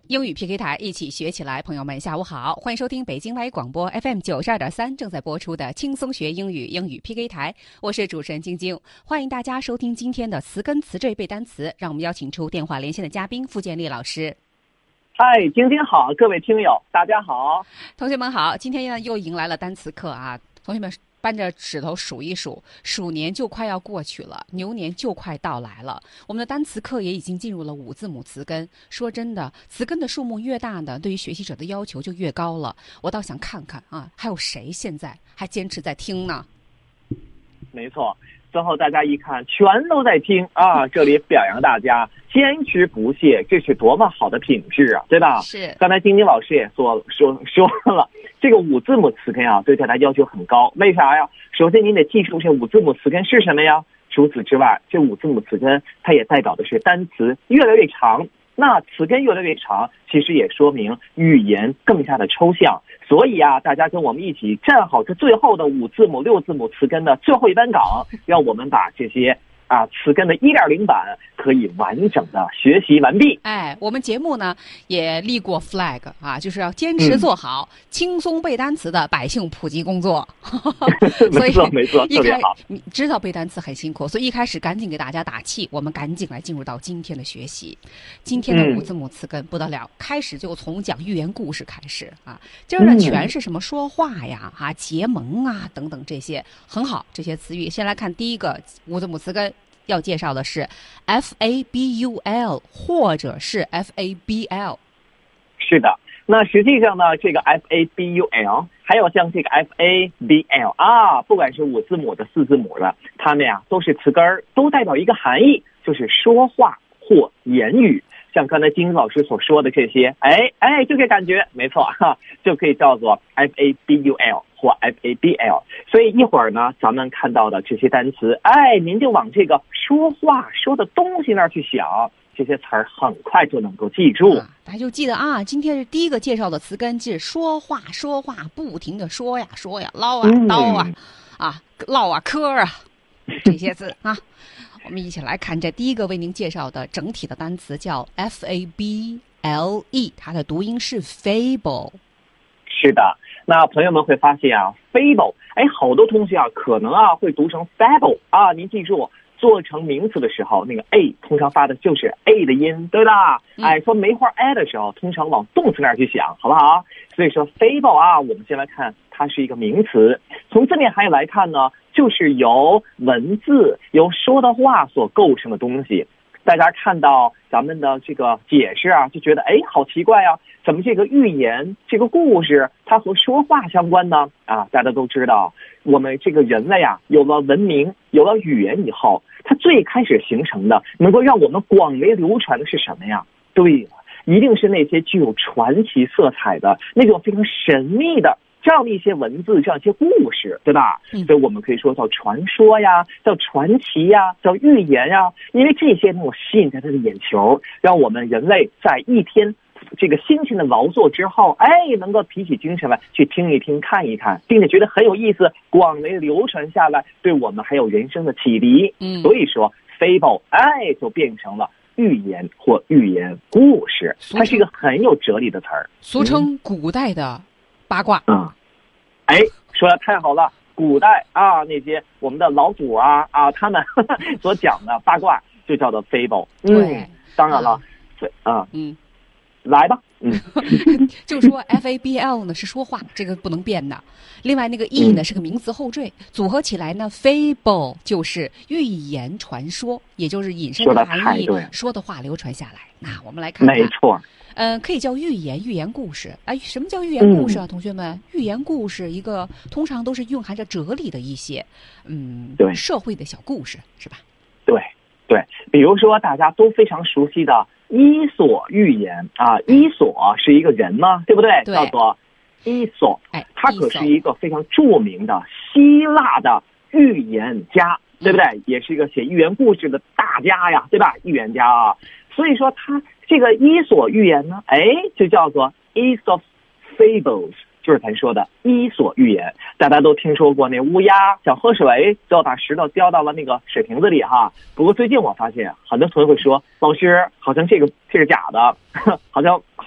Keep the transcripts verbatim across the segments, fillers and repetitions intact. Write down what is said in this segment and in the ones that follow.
英语 P K 台一起学起来，朋友们下午好，欢迎收听北京外语广播 F M 九十二点三正在播出的轻松学英语英语 P K 台，我是主持人晶晶，欢迎大家收听今天的词根词缀背单词，让我们邀请出电话连线的嘉宾傅建立老师。 嗨，晶晶好，各位听友大家好。 同学们好，今天呢又迎来了单词课啊，同学们扳着指头数一数，鼠年就快要过去了，牛年就快到来了。我们的单词课也已经进入了五字母词根。说真的，词根的数目越大呢，对于学习者的要求就越高了。我倒想看看啊，还有谁现在还坚持在听呢？ 没错，最后大家一看，全都在听啊！这里表扬大家坚持不懈，这是多么好的品质啊，对吧？ 是。刚才晶晶老师也说说说了，这个五字母词根啊，对大家要求很高。为啥呀？首先您得记住这五字母词根是什么呀？除此之外，这五字母词根它也代表的是单词越来越长。那词根越来越长，其实也说明语言更加的抽象。所以啊，大家跟我们一起站好这最后的五字母、六字母词根的最后一班岗，让我们把这些啊词根的 一点零 版可以完整的学习完毕。 哎，我们节目呢也立过 flag 啊，就是要坚持做好、嗯、轻松背单词的百姓普及工作。所以没错没错，特别好。 你知道背单词很辛苦，所以一开始赶紧给大家打气，我们赶紧来进入到今天的学习。今天的五字母词根不得了，嗯、开始就从讲寓言故事开始啊，这呢全是什么说话呀、啊结盟啊等等这些，很好，这些词语。先来看第一个五字母词根。要介绍的是 F A B U L 或者是 F A B L。 是的，那实际上呢，这个 F A B U L 还有像这个 F A B L 啊，不管是五字母的四字母的，它们呀都是词根儿，都代表一个含义，就是说话或言语。像刚才金老师所说的这些，哎哎，这个感觉没错哈，就可以叫做 F A B U L 或 F A B L。 所以一会儿呢，咱们看到的这些单词，哎，您就往这个说话说的东西那儿去想，这些词儿很快就能够记住。 啊、大家就记得啊，今天是第一个介绍的词根是说话，说话不停的说呀说呀，唠啊叨啊、嗯、啊唠啊嗑啊这些字啊。我们一起来看这第一个为您介绍的整体的单词叫 F A B L E， 它的读音是 fable。 是的，那朋友们会发现啊 fable， 哎，好多同学啊可能啊会读成 fable 啊，您记住做成名词的时候，那个 a 通常发的就是 a 的音，对吧？嗯、哎，说梅花 a 的时候，通常往动词那儿去想，好不好？所以说 fable 啊，我们先来看它是一个名词。从字面含义来看呢，就是由文字、由说的话所构成的东西。大家看到咱们的这个解释啊，就觉得哎，好奇怪啊，怎么这个寓言、这个故事它和说话相关呢？啊，大家都知道，我们这个人类啊，有了文明、有了语言以后，它最开始形成的，能够让我们广为流传的是什么呀？对了，一定是那些具有传奇色彩的、那种非常神秘的这样的一些文字，这样一些故事，对吧？嗯、所以我们可以说叫传说呀，叫传奇呀，叫寓言呀，因为这些能够吸引大家的眼球，让我们人类在一天这个辛勤的劳作之后，哎，能够提起精神来去听一听、看一看，并且觉得很有意思，广为流传下来，对我们还有人生的启迪。嗯，所以说 fable 哎就变成了寓言或寓言故事，它是一个很有哲理的词儿， 俗称古代的八卦。 嗯，哎，说的太好了，古代啊那些我们的老祖啊啊他们呵呵所讲的八卦就叫做 fable。 对， 嗯，当然了，对啊， 嗯， 来吧，嗯， 就说 F A B L 呢是说话，这个不能变的。另外那个 E 呢、嗯、是个名词后缀，组合起来呢 fable 就是寓言传说，也就是引申的含义，说的话流传下来。那我们来看看， 没错。 嗯、呃，可以叫寓言、寓言故事。哎，什么叫寓言故事啊，嗯、同学们？寓言故事一个通常都是蕴含着哲理的一些，嗯， 对， 社会的小故事，是吧？ 对对，比如说大家都非常熟悉的伊索寓言啊，伊索是一个人嘛，对不对？ 对， 叫做伊索， 哎， 他可是一个非常著名的希腊的预言家，对不对？嗯、也是一个写寓言故事的大家呀，对吧？预言家啊，所以说他这个伊索寓言呢，哎，就叫做 Aesop's Fables， 就是咱说的伊索寓言。大家都听说过那乌鸦想喝水，最后把石头掉到了那个水瓶子里哈。不过最近我发现很多同学会说，老师好像这个这是假的，好像好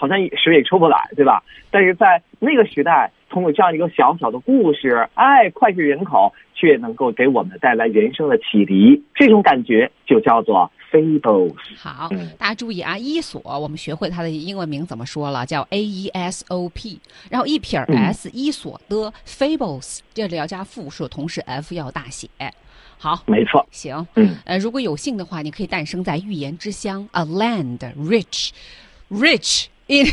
好像谁也出不来，对吧？但是在那个时代，通过这样一个小小的故事，哎，脍炙人口，却能够给我们带来人生的启迪，这种感觉就叫做 fables。 好，大家注意啊，伊索我们学会它的英文名怎么说了，叫 A E S O P， 然后一撇 S， 伊索的 fables 这里要加复数，同时 F 要大写。好， 没错， 行， 嗯， 呃，如果有幸的话，你可以诞生在寓言之乡 ，a land rich rich in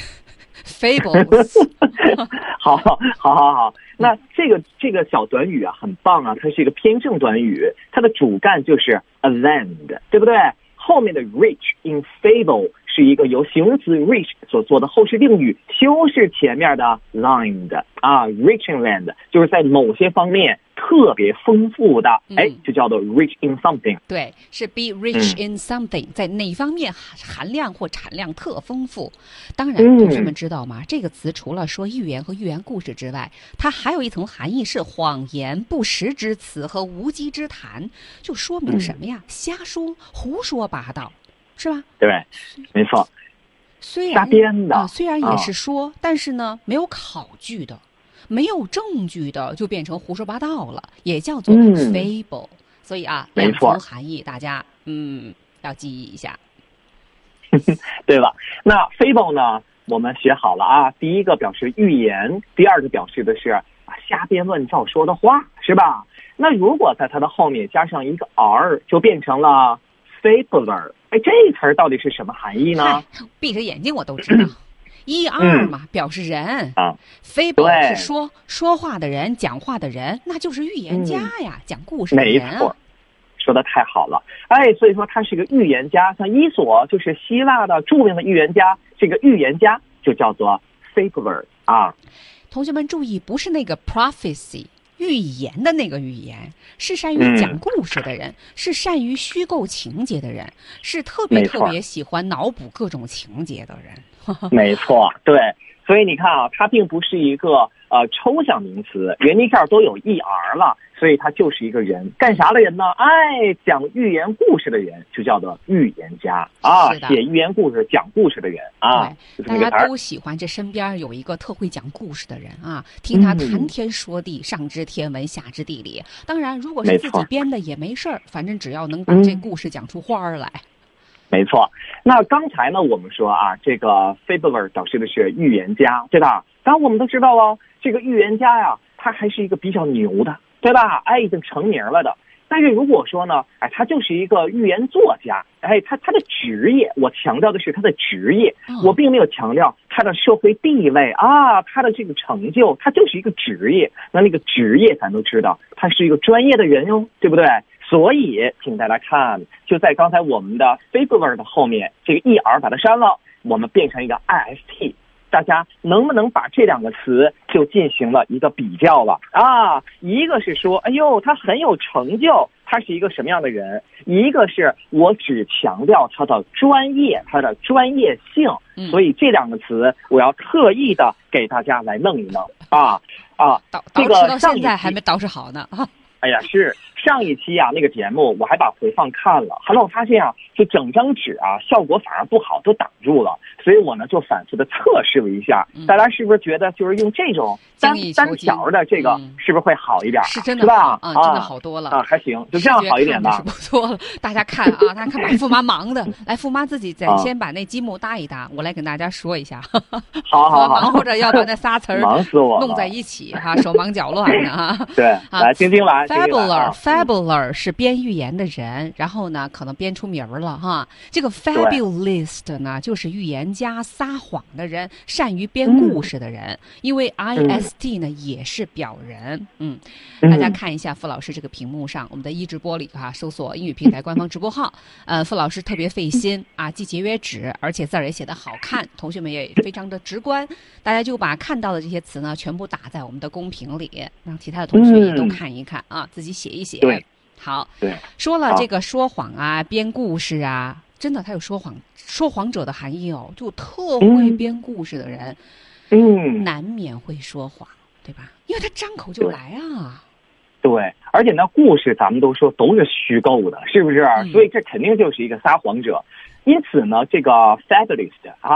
fables 好，好，好，好，好。那这个这个小短语啊，很棒啊，它是一个偏正短语，它的主干就是 a land， 对不对？后面的 rich in fable 是一个由形容词 rich 所做的后饰定语，修饰前面的 land 啊 ，rich in land 就是在某些方面特别丰富的，哎、嗯，就叫做 rich in something。 对，是 be rich in something，、嗯、在哪方面含量或产量特丰富。当然，同学们知道吗？这个词除了说寓言和寓言故事之外，它还有一层含义是谎言、不实之词和无稽之谈，就说明什么呀？嗯、瞎说、胡说八道，是吧？ 对，没错。 虽然瞎编的、 啊，虽然也是说，啊、但是呢，没有考据的。没有证据的就变成胡说八道了，也叫做 fable、嗯、所以啊，两层含义大家嗯要记忆一下， 对吧？那 fable 呢，我们学好了啊，第一个表示寓言，第二个表示的是瞎编乱造说的话，是吧？那如果在它的后面加上一个 r， 就变成了 fabler。哎，这词儿到底是什么含义呢？ 闭着眼睛我都知道。一二嘛、嗯，表示人啊 ，fable 是说说话的人，讲话的人，那就是寓言家呀，嗯、讲故事的人、啊。 没错，说的太好了。哎，所以说他是个寓言家，像伊索就是希腊的著名的寓言家，这个寓言家就叫做 fabler 啊。 同学们注意，不是那个 prophecy。寓言的那个寓言，是善于讲故事的人、嗯、是善于虚构情节的人，是特别特别喜欢脑补各种情节的人。 没错，对，所以你看啊，它并不是一个呃抽象名词，人家这儿都有 er 了，所以它就是一个人，干啥的人呢？哎，讲寓言故事的人就叫做寓言家啊，写寓言故事、讲故事的人啊， 大家都喜欢这身边有一个特会讲故事的人啊，听他谈天说地，嗯、上知天文，下知地理。当然，如果是自己编的也没事儿，反正只要能把这故事讲出花儿来。嗯没错，那刚才呢，我们说啊，这个 fabler 表示的是预言家，对吧？当然我们都知道哦，这个预言家呀，他还是一个比较牛的，对吧？哎，已经成名了的。但是如果说呢，哎，他就是一个预言作家，哎，他他的职业，我强调的是他的职业，我并没有强调他的社会地位啊，他的这个成就，他就是一个职业。那那个职业咱都知道，他是一个专业的人哟，对不对？所以，请大家看，就在刚才我们的 fabler 的后面，这个 er 把它删了，我们变成一个 ist。大家能不能把这两个词就进行了一个比较了啊？一个是说，哎呦，他很有成就，他是一个什么样的人？一个是我只强调他的专业，他的专业性。嗯、所以这两个词，我要特意的给大家来弄一弄啊啊！ 这个到现在还没捯饬好呢啊！ 哎呀，是上一期啊那个节目我还把回放看了，后来我发现啊，就整张纸啊效果反而不好，都挡住了，所以我呢就反复的测试了一下，嗯、大家是不是觉得就是用这种单单条的这个、嗯、是不是会好一点？ 是真的是吧？ 啊，真的好多了啊，还行，就这样好一点吧。 是不错了，大家看啊，大家看把富妈忙的，来富妈自己再先把那积木搭一搭，我来跟大家说一下。 好好好， 忙活着要把那仨词儿忙死我弄在一起哈，手忙脚乱的哈。 对，来晶晶来 ，fabler fabler 是编寓言的人，然后呢可能编出名儿了哈。这个 fabulist 呢就是预言家、撒谎的人，善于编故事的人，嗯、因为 ist 呢、嗯、也是表人。嗯，大家看一下傅老师这个屏幕上，我们的一直播里哈，搜索英语平台官方直播号。呃，傅老师特别费心啊，既节约纸，而且字儿也写得好看，同学们也非常的直观。大家就把看到的这些词呢，全部打在我们的公屏里，让其他的同学也都看一看、嗯、啊，自己写一写。 对， 好， 对， 说了这个说谎啊，编故事啊，真的他有说谎说谎者的含义哦，就特会编故事的人， 嗯， 难免会说谎，对吧？因为他张口就来啊。 对，而且那故事咱们都说都是虚构的，是不是？嗯、所以这肯定就是一个撒谎者。因此呢，这个 fabulist 啊，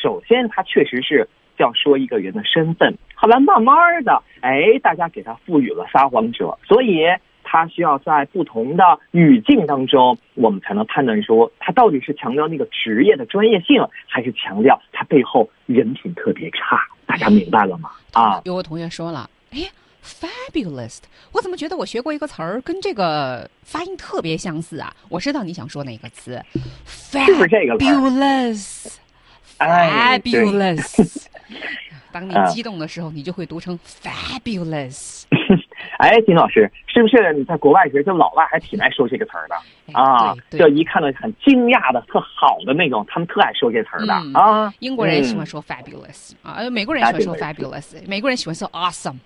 首先它确实是要说一个人的身份，后来慢慢的，哎，大家给他赋予了撒谎者，所以他需要在不同的语境当中，我们才能判断说他到底是强调那个职业的专业性，还是强调他背后人品特别差。大家明白了吗？啊， 有个同学说了，哎 ，fabulous， 我怎么觉得我学过一个词儿，跟这个发音特别相似啊？我知道你想说哪个词， 是不是这个 ？fabulous， 哎 fabulous。当你激动的时候，你就会读成 fabulous。 哎，金老师，是不是你在国外时，就老外还挺爱说这个词儿的、 哎、 啊？ 对对， 就一看到很惊讶的、特好的那种，他们特爱说这词儿的、嗯、啊。 英国人喜欢说 fabulous、嗯、啊，美国人喜欢说 fabulous， 美国人喜欢说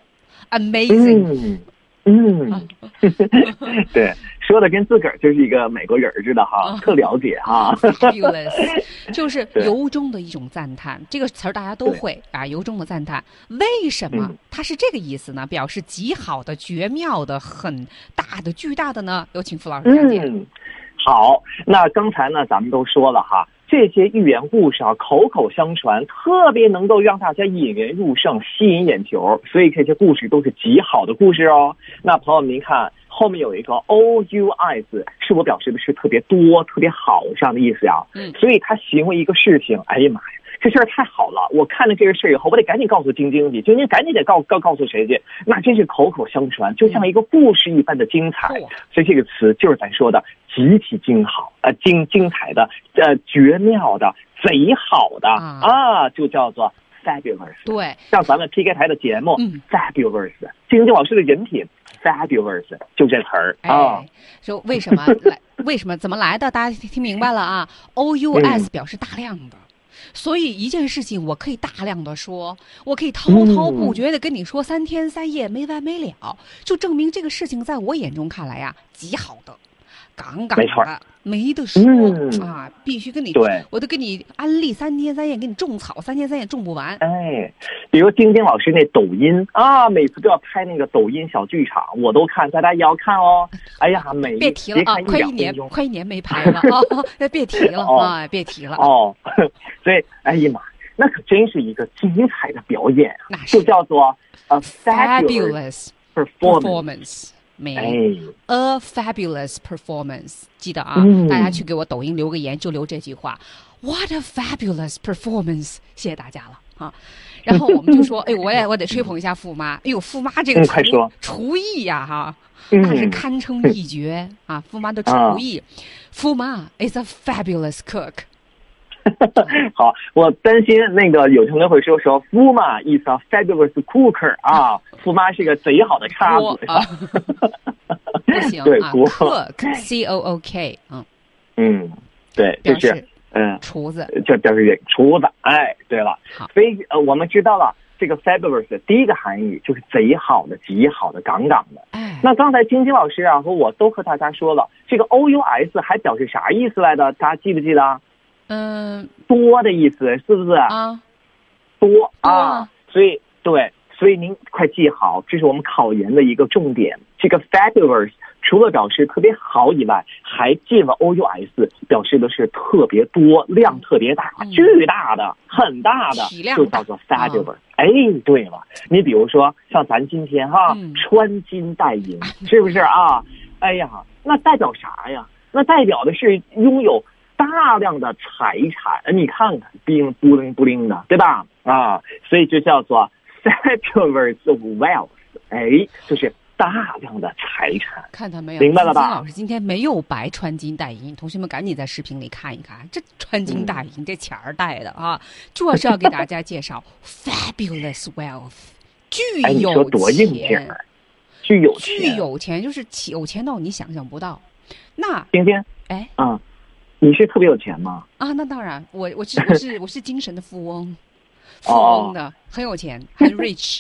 awesome、amazing。 嗯，嗯对，说的跟自个儿就是一个美国人似的哈，嗯、特了解哈。 fabulous 就是由衷的一种赞叹，这个词儿大家都会啊，由衷的赞叹。为什么它是这个意思呢？表示极好的、绝妙的、很大的、巨大的呢？有请傅老师讲解。 嗯，好，那刚才呢，咱们都说了哈。这些寓言故事啊，口口相传，特别能够让大家引人入胜，吸引眼球，所以这些故事都是极好的故事哦。那朋友们，您看后面有一个 O U S， 是我表示的是特别多、特别好这样的意思呀。嗯，所以他形容一个事情，哎呀妈呀，这事儿太好了！我看了这个事儿以后，我得赶紧告诉晶晶去，晶晶赶紧得告告告诉谁去？那真是口口相传，就像一个故事一般的精彩。嗯、所以这个词就是咱说的极其精好，呃，精精彩的，呃，绝妙的，贼好的、嗯、啊，就叫做 fabulous。 对， 像咱们 P K 台的节目、嗯、fabulous， 晶晶老师的人品 fabulous， 就这词儿啊。 说为什么来？为什么怎么来的？大家听明白了啊 ？O U S 表示大量的。嗯，所以一件事情我可以大量的说，我可以滔滔不绝的跟你说三天三夜没完没了，就证明这个事情在我眼中看来呀、啊，极好的，杠杠的，没得说、嗯、啊，必须跟你， 对， 我都跟你安利三天三夜，给你种草三天三夜种不完。 哎，比如晶晶老师那抖音啊，每次都要拍那个抖音小剧场，我都看，大家也要看哦。哎呀，每别提了啊，快一年快一年没拍了啊，别提了啊，别提了哦。所以，哎呀妈，那可真是一个精彩的表演，就叫做 a fabulous performance。 没、哎、，a fabulous performance， 记得啊、 嗯， 大家去给我抖音留个言，就留这句话 ，What a fabulous performance！ 谢谢大家了啊。然后我们就说，哎，我也我得吹捧一下傅妈，哎呦，傅妈这个厨、嗯、厨艺呀、啊，哈，那是堪称一绝、嗯、啊！傅妈的厨艺，傅、嗯、妈 is a fabulous cook。 好，我担心那个有同学会说说夫妈 is a fabulous cooker 啊，夫妈是个贼好的叉子啊，不行对啊 ，cook c o o k 嗯嗯，对，就是嗯厨子， 就表示厨子。哎，对了，所以呃我们知道了这个 fabulous 的第一个含义就是贼好的、极好的、杠杠的。 哎， 那刚才晶晶老师啊和我都和大家说了，这个 O U S 还表示啥意思来的？大家记不记得？ 嗯， 多的意思是不是啊？ 多啊，所以对，所以您快记好，这是我们考研的一个重点。这个 fabulous 除了表示特别好以外，还进了 O U S， 表示的是特别多、量特别大、嗯、巨大的、很大的，就叫做 fabulous、啊。哎，对了，你比如说像咱今天哈、嗯、穿金戴银，是不是啊？哎呀，那代表啥呀？那代表的是拥有大量的财产，你看看，冰布灵布灵的，对吧？啊，所以就叫做 fabulous wealth， 哎，就是大量的财产。 看到没有？ 明白了吧？ 金老师今天没有白穿金戴银，同学们赶紧在视频里看一看，这穿金戴银、嗯、这钱儿戴的啊，就是要给大家介绍 fabulous wealth， 巨有钱，哎、你说多硬劲儿， 巨有钱， 巨有钱，就是有钱到你想象不到。那今天， 哎， 嗯。你是特别有钱吗？ 啊，那当然，我我是我是我是精神的富翁，富翁的、哦、很有钱，很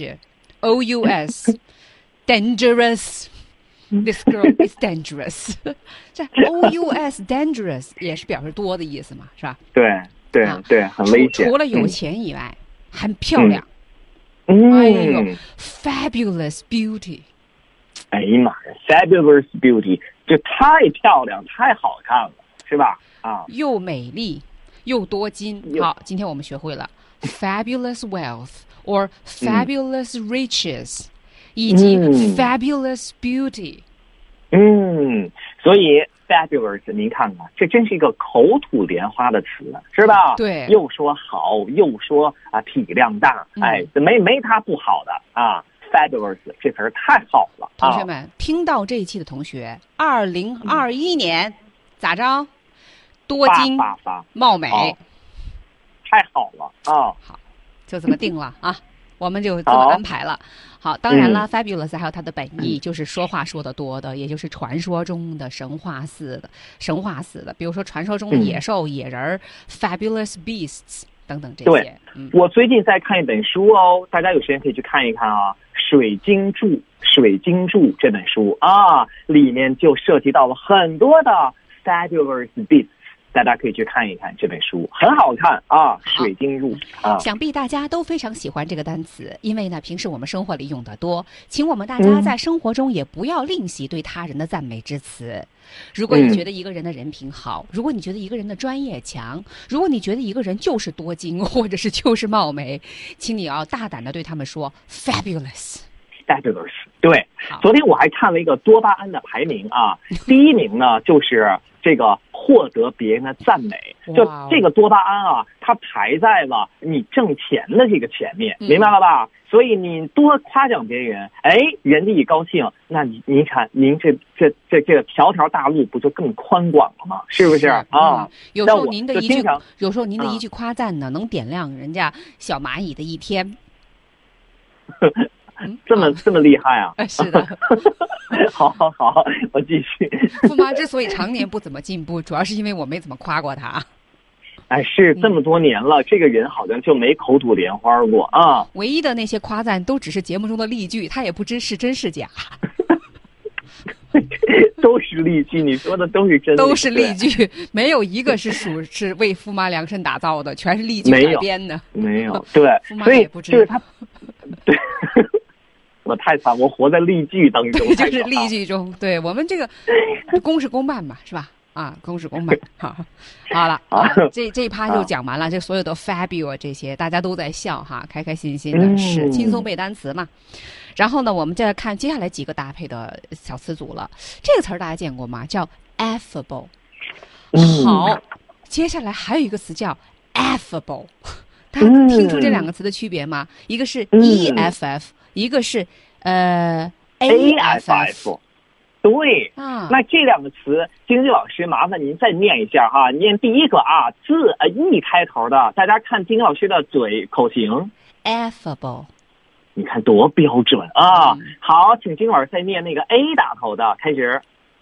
rich。O U S dangerous， this girl is dangerous 。这 O U S dangerous 也是表示多的意思嘛，是吧？ 对对、啊、对，很危险。 除了有钱以外，嗯、还漂亮。 嗯， 哎呦 ，fabulous beauty。 哎呀妈呀 ，fabulous beauty， 这太漂亮，太好看了，是吧？啊， 又美丽， 又多金。 又好，今天我们学会了 fabulous wealth or fabulous riches，、嗯、以及 fabulous beauty。 嗯，所以 fabulous， 您看看，这真是一个口吐莲花的词，是吧？ 对， 又说好，又说啊体量大， 嗯、 哎，没没它不好的啊。fabulous 这词儿太好了， 同学们、啊、听到这一期的同学，二零二一年、嗯、咋着？多金发发貌美， 太好了啊！ 好，就这么定了啊。我们就这么安排了。好，当然了、嗯、，fabulous 还有它的本意，就是说话说得多的，也就是传说中的神话似的、神话似的。比如说传说中的野兽、嗯、野人 ，fabulous beasts 等等这些。 对、嗯，我最近在看一本书哦，大家有时间可以去看一看啊，《水晶柱》《水晶柱》这本书啊，里面就涉及到了很多的 fabulous beasts。大家可以去看一看这本书，很好看啊，水晶柱啊。 想必大家都非常喜欢这个单词，因为呢，平时我们生活里用得多，请我们大家在生活中也不要吝惜对他人的赞美之词。如果你觉得一个人的人品好，如果你觉得一个人的专业强，如果你觉得一个人就是多金，或者是就是貌美，请你要大胆的对他们说 fabulous。fabulous， 对。昨天我还看了一个多巴胺的排名啊，第一名呢就是这个获得别人的赞美，就这个多巴胺啊，它排在了你挣钱的这个前面，明白了吧？嗯、所以你多夸奖别人，哎，人家一高兴，那你您看，您这这这这个条条大路不就更宽广了吗？是不是啊、 嗯？有时候您的一句，有时候您的一句夸赞呢，嗯、能点亮人家小蚂蚁的一天。 嗯、这么这么厉害啊！ 是的， 好好好，我继续。 驸马之所以常年不怎么进步，主要是因为我没怎么夸过他。 哎，是这么多年了、嗯，这个人好像就没口吐莲花过啊。 唯一的那些夸赞都只是节目中的例句，他也不知是真是假。 都是例句，你说的都是真的， 都是例句，没有一个是属是为驸马量身打造的，全是例句改编的。 没有，对， 所以就是他，对。我太惨，我活在例句当中， 就是例句中。对，我们这个公事公办嘛，是吧？啊，公事公办。好，好了，啊、这这一趴就讲完了。这所有的 fabulous 这些，大家都在笑哈，开开心心的，是、嗯、轻松背单词嘛。然后呢，我们再看接下来几个搭配的小词组了。这个词儿大家见过吗？叫 affable。好，接下来还有一个词叫 affable。大家听出这两个词的区别吗？一个是 E F F。一个是呃 A F F， 对啊，那这两个词，经济老师麻烦您再念一下哈，念第一个啊，字呃 E 开头的，大家看经济老师的嘴口型 ，affable， 你看多标准啊！嗯、好，请经济老师再念那个 A 打头的，开始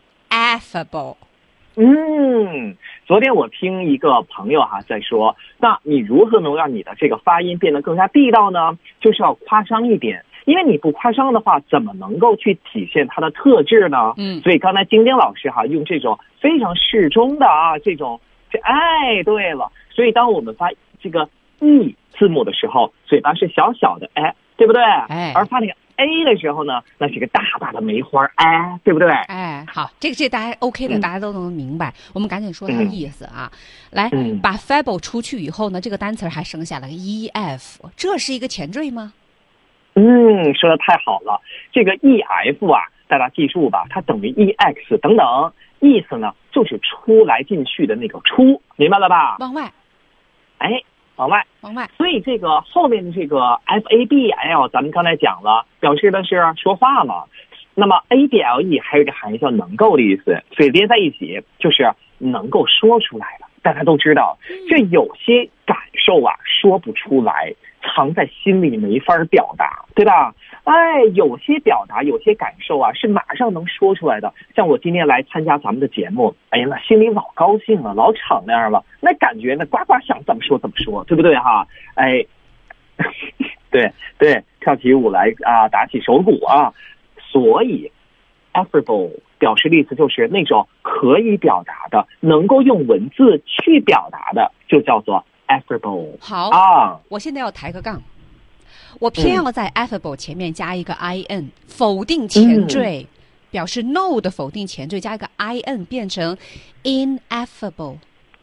，affable。 嗯，昨天我听一个朋友哈在说，那你如何能让你的这个发音变得更加地道呢？就是要夸张一点。因为你不夸张的话，怎么能够去体现它的特质呢？嗯，所以刚才晶晶老师哈用这种非常适中的啊这种，这哎对了，所以当我们发这个 E 字母的时候，嘴巴是小小的哎，对不对？哎，而发那个 A 的时候呢，那是个大大的梅花哎，对不对？ 哎，好，这个这大家 OK 的，嗯、大家都能明白。我们赶紧说它的意思啊，嗯、来、嗯、把 fable 出去以后呢，这个单词还剩下了个 E F， 这是一个前缀吗？ 嗯，说的太好了。这个 E F 啊，大家记住吧，它等于 E X 等等，意思呢就是出来进去的那个出，明白了吧？ 往外。 哎，往外， 往外。 所以这个后面的这个 F A B L， 咱们刚才讲了，表示的是说话嘛。那么 A B L E 还有一个含义叫能够的意思，所以连在一起就是能够说出来的。大家都知道，这有些感受啊说不出来，藏在心里没法表达，对吧？哎，有些表达，有些感受啊是马上能说出来的。像我今天来参加咱们的节目，哎呀，那心里老高兴了，老敞亮了，那感觉呢呱呱想怎么说怎么说，对不对哈？哎，对对，跳起舞来啊，打起手鼓啊，所以 affable 表示的意思就是那种可以表达的，能够用文字去表达的，就叫做 affable。 好啊， 我现在要抬个杠，我偏要在 affable 前面加一个 in， 否定前缀、嗯、表示 no 的否定前缀加一个 in 变成 ineffable。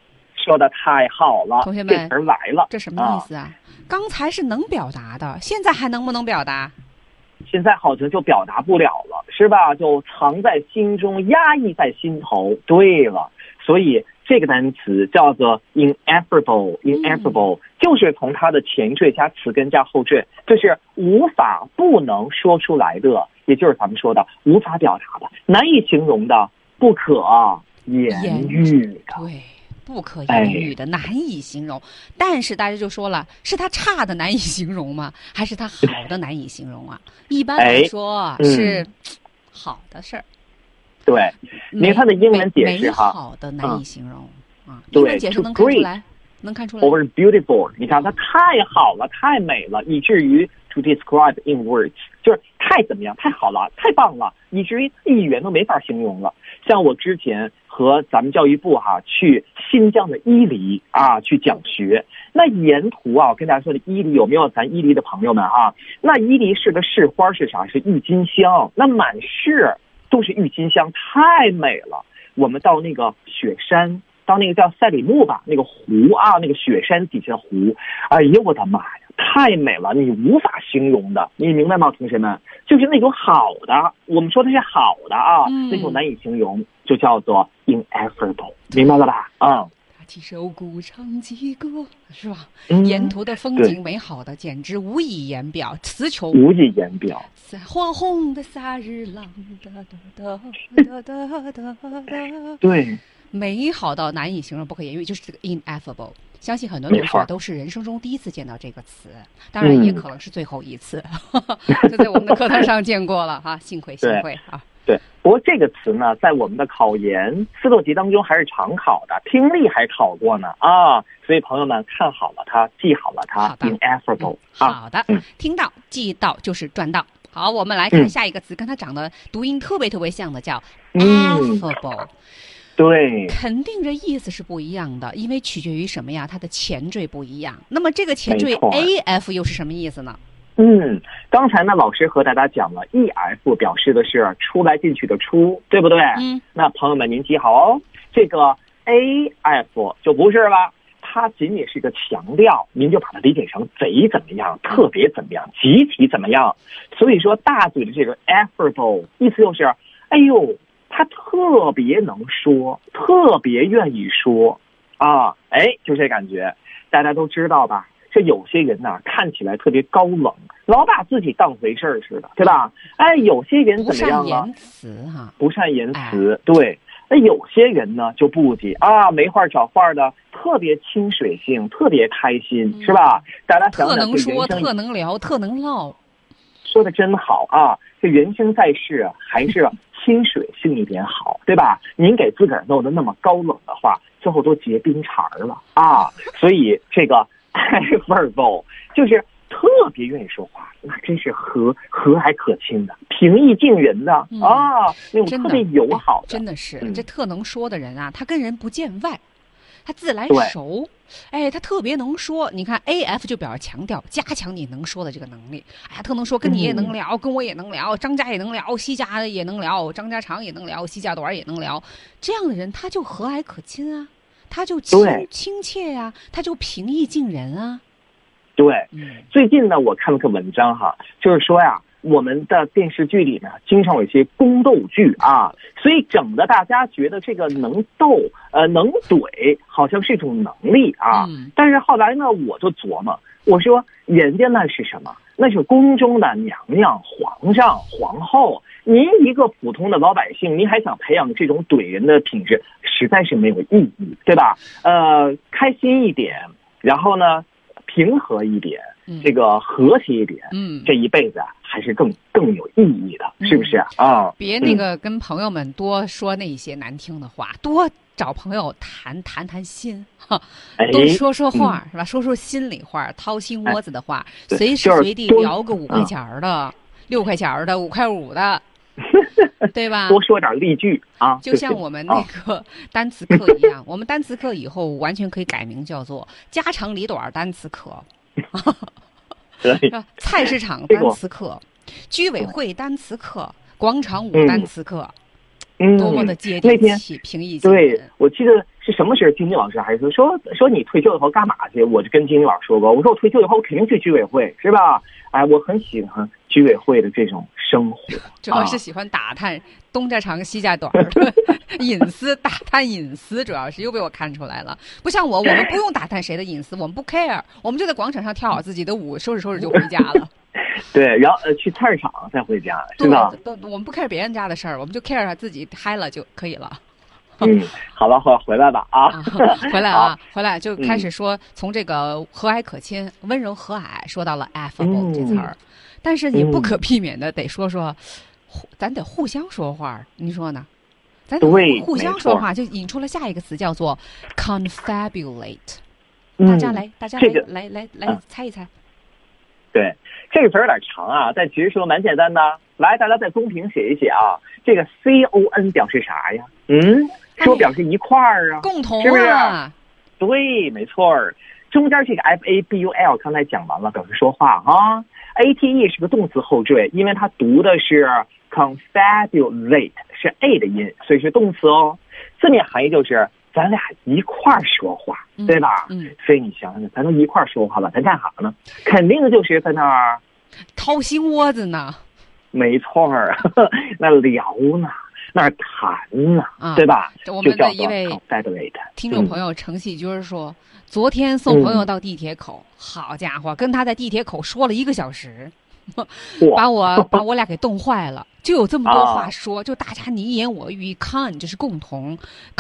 说的太好了， 同学们， 这词儿来了， 这什么意思啊？啊刚才是能表达的，现在还能不能表达？ 现在好像就表达不了了，是吧？就藏在心中，压抑在心头。对了，所以这个单词叫做 ineffable，ineffable、嗯、就是从它的前缀加词根加后缀，就是无法不能说出来的，也就是咱们说的无法表达的、难以形容的、不可言喻的。 对。不可言喻的、哎、难以形容，但是大家就说了，是它差的难以形容吗？还是它好的难以形容啊？一般来说、哎、是好的事儿。 对，因为它的英文解释哈， 美好的难以形容、嗯、啊。英文解释能看出来，能看出来。 Or beautiful， 你看它太好了，太美了，以至于 to describe in words， 就是太怎么样，太好了，太棒了，以至于语言都没法形容了。像我之前和咱们教育部哈、啊、去新疆的伊犁啊去讲学，那沿途啊跟大家说的伊犁有没有咱伊犁的朋友们啊？那伊犁市的市花是啥？是郁金香，那满市都是郁金香，太美了。我们到那个雪山，到那个叫赛里木吧，那个湖啊，那个雪山底下的湖，哎呀我的妈呀，太美了，你无法形容的，你明白吗，同学们？就是那种好的，我们说的是好的啊，嗯、那种难以形容，就叫做 ineffable， 明白了吧？啊、嗯。 几首古唱几歌，是吧？嗯、沿途的风景美好的，简直无以言表，词穷无以言表。 黄红的夏日浪，哒哒哒哒哒哒。 对， 美好到难以形容，不可言喻，就是这个 ineffable。相信很多同学都是人生中第一次见到这个词，当然也可能是最后一次，嗯、就在我们的课堂上见过了哈，幸亏幸亏啊。 对，不过这个词呢，在我们的考研四六级当中还是常考的，听力还考过呢啊，所以朋友们看好了它，记好了它 ，ineffable、 嗯。好的、嗯，听到记到就是赚到。好，我们来看下一个词，嗯、跟它长得读音特别特别像的，叫 affable。嗯对， 肯定这意思是不一样的，因为取决于什么呀？它的前缀不一样。那么这个前缀 A F 又是什么意思呢？ 嗯，刚才呢，老师和大家讲了 E F 表示的是出来进去的出，对不对？ 嗯。 那朋友们您记好哦，这个 A F 就不是了，它仅仅是一个强调，您就把它理解成贼怎么样，特别怎么样，极其怎么样。所以说大嘴的这个 affable 意思就是，哎呦。他特别能说，特别愿意说，啊，哎，就这感觉，大家都知道吧？这有些人呐、啊，看起来特别高冷，老把自己当回事儿似的，对吧？哎，有些人怎么样啊？ 不善言辞哈， 不善言辞，哎、对。那有些人呢就不急啊，没话找话的，特别清水性，特别开心，嗯、是吧？大家想想， 特能说，特能聊，特能唠。 说的真好啊！这人生在世还是清水性一点好，对吧？您给自个儿弄得那么高冷的话，最后都结冰碴了啊！所以这个 affable 就是特别愿意说话，那真是和和蔼可亲的，平易近人的、嗯、啊，那种特别友好的， 真的是、嗯、这特能说的人啊，他跟人不见外。他自来熟，哎，他特别能说。你看 A F 就表示强调，加强你能说的这个能力。哎呀，特能说，跟你也能聊，嗯、跟我也能聊，张家也能聊，西家也能聊，张家长也能聊，西家短也能聊。这样的人他就和蔼可亲啊，他就亲亲切呀、啊，他就平易近人啊。 对，嗯、最近呢，我看了个文章哈，就是说呀。我们的电视剧里呢，经常有一些宫斗剧啊，所以整的大家觉得这个能斗，呃，能怼，好像是一种能力啊。嗯、但是后来呢，我就琢磨，我说人家那是什么？那是宫中的娘娘、皇上、皇后。您一个普通的老百姓，您还想培养这种怼人的品质，实在是没有意义，对吧？呃，开心一点，然后呢，平和一点。这个和谐一点，嗯，这一辈子啊，还是更更有意义的，是不是啊？ 嗯、 啊， 别那个跟朋友们多说那些难听的话，嗯、多找朋友谈谈谈心，哈，多说说话、哎、是吧？说说心里话，掏心窝子的话，哎、随时随地聊个五块钱的、嗯、六块钱的、五块五的。对吧？ 多说点例句啊， 就像我们那个单词课一样，啊、我们单词课以后完全可以改名叫做家长里短单词课。菜市场单词课、居委会单词课、广场舞单词课，嗯、多么的接地气、平易近人。 对，我记得是什么时候？晶晶老师还是说说你退休以后干嘛去？我就跟晶晶老师说过，我说我退休以后肯定去居委会，是吧？哎，我很喜欢居委会的这种生活， 主要是喜欢打探东家长西家短隐私，打探隐私，主要是又被我看出来了。不像我，我们不用打探谁的隐私，我们不 care， 我们就在广场上跳好自己的舞，收拾收拾就回家了。 对，然后呃去菜市场再回家，是吧？ 对，我们不 care 别人家的事儿，我们就 care 自己嗨了就可以了。 嗯，好了，回回来吧啊， 啊回来啊，回来就开始说，从这个和蔼可亲、温柔和蔼说到了 affable、嗯、这词儿，但是你不可避免的得说说，嗯、咱得互相说话，你说呢？咱得互相说话，就引出了下一个词叫做 confabulate。 嗯、 大家来，大家来、 这个、 来来来来猜一猜。 对，这个词有点长啊，但其实说蛮简单的。来，大家在公屏写一写啊。这个 C O N 表示啥呀？嗯，说表示一块儿啊， 共同啊， 是不是？对，没错儿。中间这个 F A B U L 刚才讲完了，表示说话啊。A T E 是个动词后缀，因为它读的是 confabulate， 是 A 的音，所以是动词哦。字面含义就是咱俩一块儿说话，对吧？ 嗯。 所以你想想，咱都一块儿说话了，咱干啥呢？肯定就是在那儿掏心窝子呢。 没错儿，那聊呢，那谈呢、 啊， 对吧？ 我们的一位听众朋友程喜军说、嗯，昨天送朋友到地铁口，嗯、好家伙，跟他在地铁口说了一个小时，把我把我俩给冻坏了。就有这么多话说，啊、就大家你一言我一语 ，con 就是共同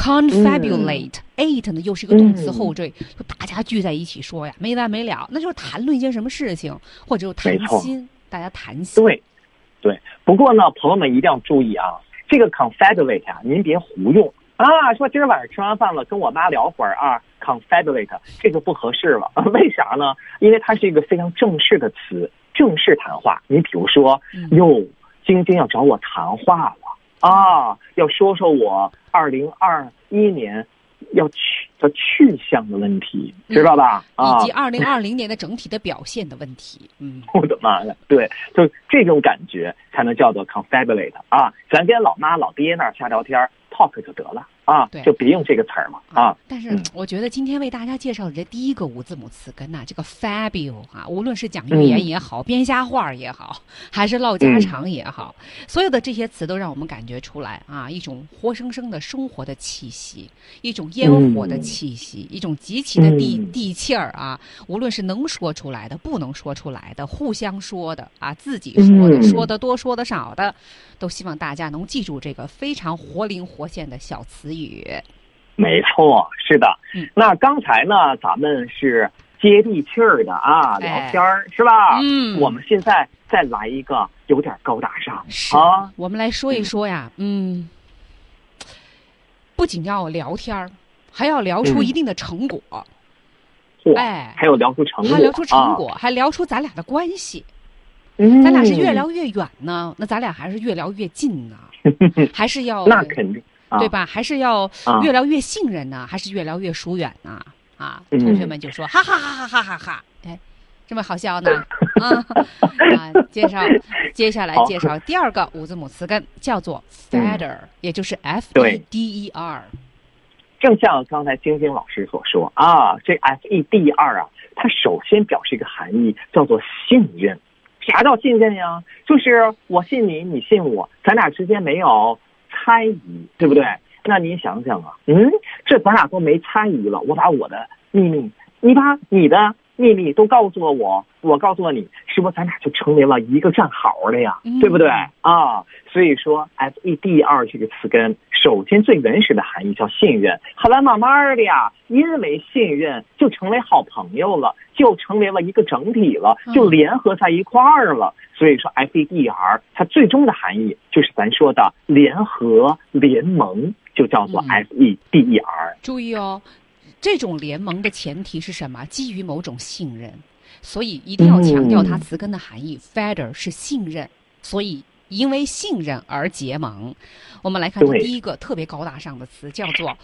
，confabulate，eight、嗯、呢又是一个动词后缀，嗯、就大家聚在一起说呀，没完没了，那就是谈论一件什么事情，或者就谈心，大家谈心。 对。对，不过呢，朋友们一定要注意啊，这个 confabulate 啊，您别胡用啊。说今儿晚上吃完饭了，跟我妈聊会儿啊 ，confabulate 这个不合适了。为啥呢？因为它是一个非常正式的词，正式谈话。你比如说，哟，晶晶要找我谈话了啊，要说说我二零二一年要去的去向的问题，知道吧？ 嗯、啊，以及二零二零年的整体的表现的问题。嗯， 我的妈呀，对，就这种感觉才能叫做 confabulate 啊！咱跟老妈老爹那儿瞎聊天 ，talk 就得了啊，就别用这个词儿了啊。 但是我觉得今天为大家介绍的这第一个五字母词根呐、啊，这个 fabul 啊，无论是讲寓言也好，嗯、编瞎话也好，还是唠家常也好、嗯，所有的这些词都让我们感觉出来啊，一种活生生的生活的气息，一种烟火的气息，嗯、一种极其的地、嗯、地气儿啊。无论是能说出来的，不能说出来的，互相说的啊，自己说的，嗯、说的多，说的少的，都希望大家能记住这个非常活灵活现的小词语。 没错，是的。 嗯， 那刚才呢，咱们是接地气儿的啊，聊天儿、哎、是吧？ 嗯， 我们现在再来一个有点高大上啊，我们来说一说呀，嗯，嗯不仅要聊天儿，还要聊出一定的成果。 嗯、 哎， 还有聊出成果， 还聊出成果，啊、还聊出咱俩的关系。 嗯， 咱俩是越聊越远呢，那咱俩还是越聊越近呢？还是要那肯定。 对吧？还是要越聊越信任呢，啊、还是越聊越疏远呢？啊，同学们就说、嗯、哈哈哈哈哈哈哈！哎，这么好笑呢？啊啊！介绍接下来介绍第二个五字母词根，叫做 feder，、嗯、也就是 F E D E R。 正像刚才晶晶老师所说啊，这 F E D E R 啊，它首先表示一个含义，叫做信任。啥叫信任呀？就是我信你，你信我，咱俩之间没有猜疑，对不对？那您想想啊，嗯，这咱俩都没猜疑了，我把我的秘密，你把你的秘密都告诉了我，我告诉了你，是不是咱俩就成为了一个战壕了呀？ 嗯、 对不对啊？所以说 F E D E R 这个词根，首先最原始的含义叫信任，后来慢慢的呀，因为信任就成为好朋友了，就成为了一个整体了，就联合在一块儿了。嗯、所以说 F E D E R 它最终的含义就是咱说的联合联盟，就叫做 F E D E R。 嗯、注意哦，这种联盟的前提是什么？基于某种信任，所以一定要强调它词根的含义。嗯、Feder 是信任，所以因为信任而结盟。我们来看这第一个特别高大上的词，叫做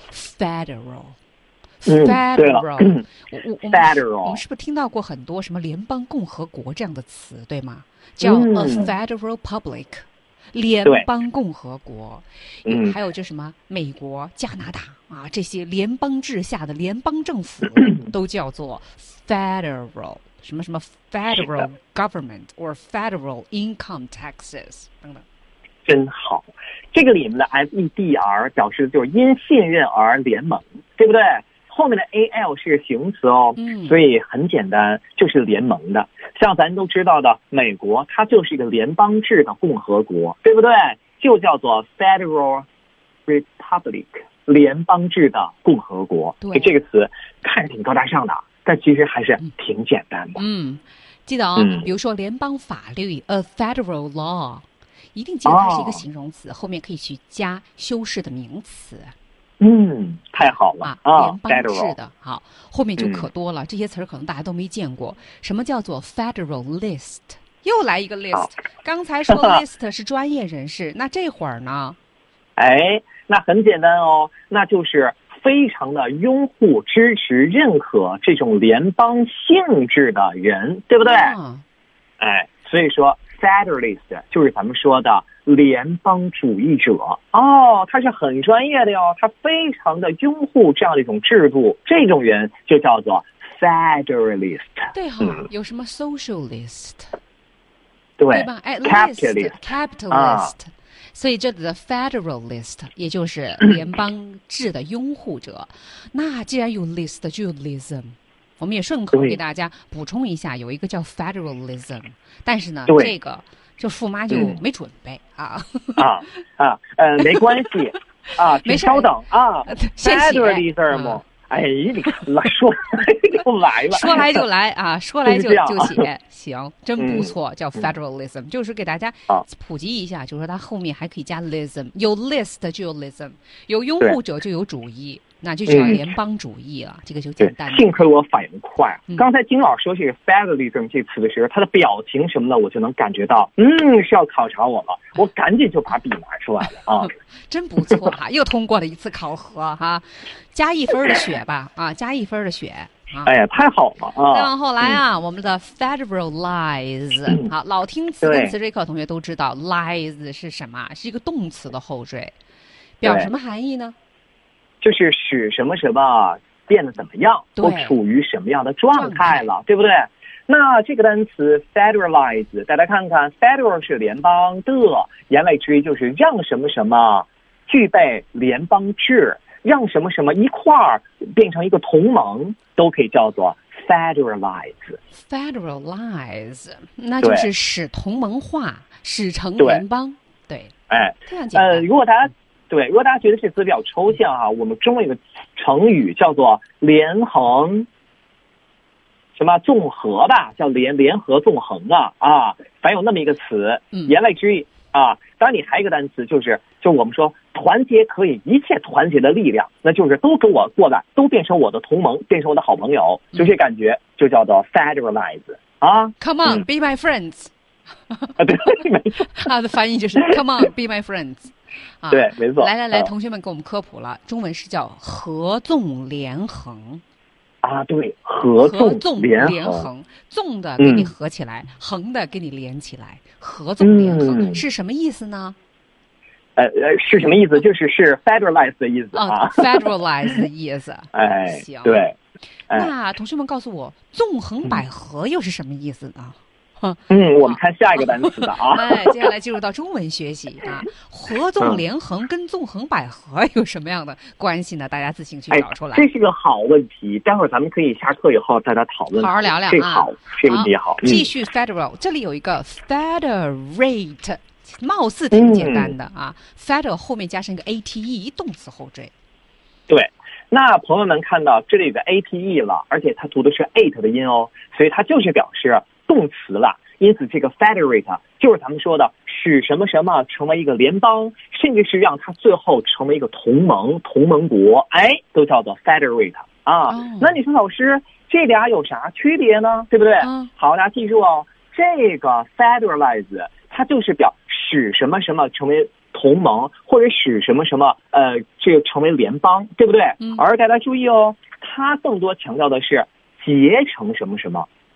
federal。federal，、 嗯、 我我我 federal， 我们是不是听到过很多什么联邦共和国这样的词，对吗？叫 a federal public， 联邦共和国，嗯，还有就什么美国、加拿大啊，这些联邦制下的联邦政府都叫做 federal， 什么什么 federal government or federal income taxes 等等。 真好，这个里面的 F E D R 表示就是因信任而联盟，对不对？后面的 A L 是个形容词哦，嗯，所以很简单，就是联盟的。像咱都知道的，美国它就是一个联邦制的共和国，对不对？就叫做 Federal Republic， 联邦制的共和国。对，这个词看着挺高大上的，但其实还是挺简单的。 嗯，记得哦，嗯、比如说联邦法律 ，a federal law。一定记得它是一个形容词，哦、后面可以去加修饰的名词。 嗯，太好了啊！联邦制的，好，后面就可多了。嗯、这些词儿可能大家都没见过。什么叫做 Federal List？ 又来一个 list。刚才说 list 是专业人士，那这会儿呢？ 哎，那很简单哦，那就是非常的拥护、支持、认可这种联邦性质的人，对不对？嗯、哎，所以说。Federalist 就是咱们说的联邦主义者哦，他是很专业的哟，他非常的拥护这样的一种制度，这种人就叫做 Federalist。 对哈、哦，嗯、有什么 Socialist？ 对， 对吧？哎 ，Capitalist， Capitalist，、啊、所以这里的 Federalist 也就是联邦制的拥护者。那既然有 list， 就有 lism。我们也顺口给大家补充一下，有一个叫 federalism， 但是呢，这个就驸妈就没准备、嗯、啊啊啊呃没关系啊， 没稍等啊 ，federalism，、 啊、哎，你看来说就来了， 说来就来啊，说来就就写，行，真不错，嗯、叫 federalism，、嗯、就是给大家普及一下，就是说它后面还可以加 lism， 有 list 就有 lism， 有拥护者就有主义。那就叫联邦主义了、嗯，这个就简单。 幸亏我反应快。嗯、刚才金老师说这个 federalism 这词的时候，他的表情什么的，我就能感觉到，嗯，是要考察我了。我赶紧就把笔拿出来了啊！ 真不错哈，又通过了一次考核哈，加一分的雪吧啊，加一分的雪。啊、 哎呀，太好了啊！ 再往后来啊，嗯、我们的 federalize，、嗯、好，老听词根词这一课同学都知道 ，lize 是什么？是一个动词的后缀，表什么含义呢？ 就是使什么什么变得怎么样，或处于什么样的状态了，对不对？那这个单词 federalize， 大家看看 ，federal 是联邦的，言外之意就是让什么什么具备联邦制，让什么什么一块儿变成一个同盟，都可以叫做 federalize。 federalize， 那就是使同盟化，使成联邦。对，对哎， 这样简单。 呃，如果大家。对，如果大家觉得这词比较抽象啊，我们中文有个成语叫做连横，什么纵合吧，叫联联合纵横啊啊，反有那么一个词，言外之意啊。当然，你还有一个单词就是，就我们说团结可以一切团结的力量，那就是都跟我过来，都变成我的同盟，变成我的好朋友，就这感觉就叫做 federalize 啊。 Come on,、嗯、be my friends 啊，对，没错， 它的翻译就是 Come on, be my friends。啊， 对，没错。 来来来，同学们给我们科普了，中文是叫合纵连横。 啊，对，合纵连横，纵的给你合起来，嗯、横的给你连起来，合纵连横、嗯、是什么意思呢？ 呃呃，是什么意思？就是是 federalize 的意思啊 ，federalize 的意思。 哎， 行， 对。 哎、那同学们告诉我，纵横捭阖又是什么意思呢？ 嗯，我们看下一个单词的啊。 哎，接下来进入到中文学习啊。合纵连横跟纵横捭阖有什么样的关系呢？大家自行去找出来。 哎、这是个好问题，待会儿咱们可以下课以后大家讨论， 好好聊聊啊。 这好，这个问题好。 嗯、继续 federal， 这里有一个 federate， 貌似挺简单的啊。嗯、federal 后面加上一个 ate， 动词后缀。 对。那朋友们看到这里有个 ate 了，而且它读的是 ate 的音哦，所以它就是表示动词了。因此这个 federate 就是咱们说的使什么什么成为一个联邦，甚至是让它最后成为一个同盟同盟国，哎，都叫做 federate 啊。哦、那你说老师这俩有啥区别呢？对不对？嗯、好，大家记住哦，这个 federalize 它就是表使什么什么成为同盟，或者使什么什么呃这个成为联邦，对不对？嗯、而大家注意哦，它更多强调的是结成什么什么。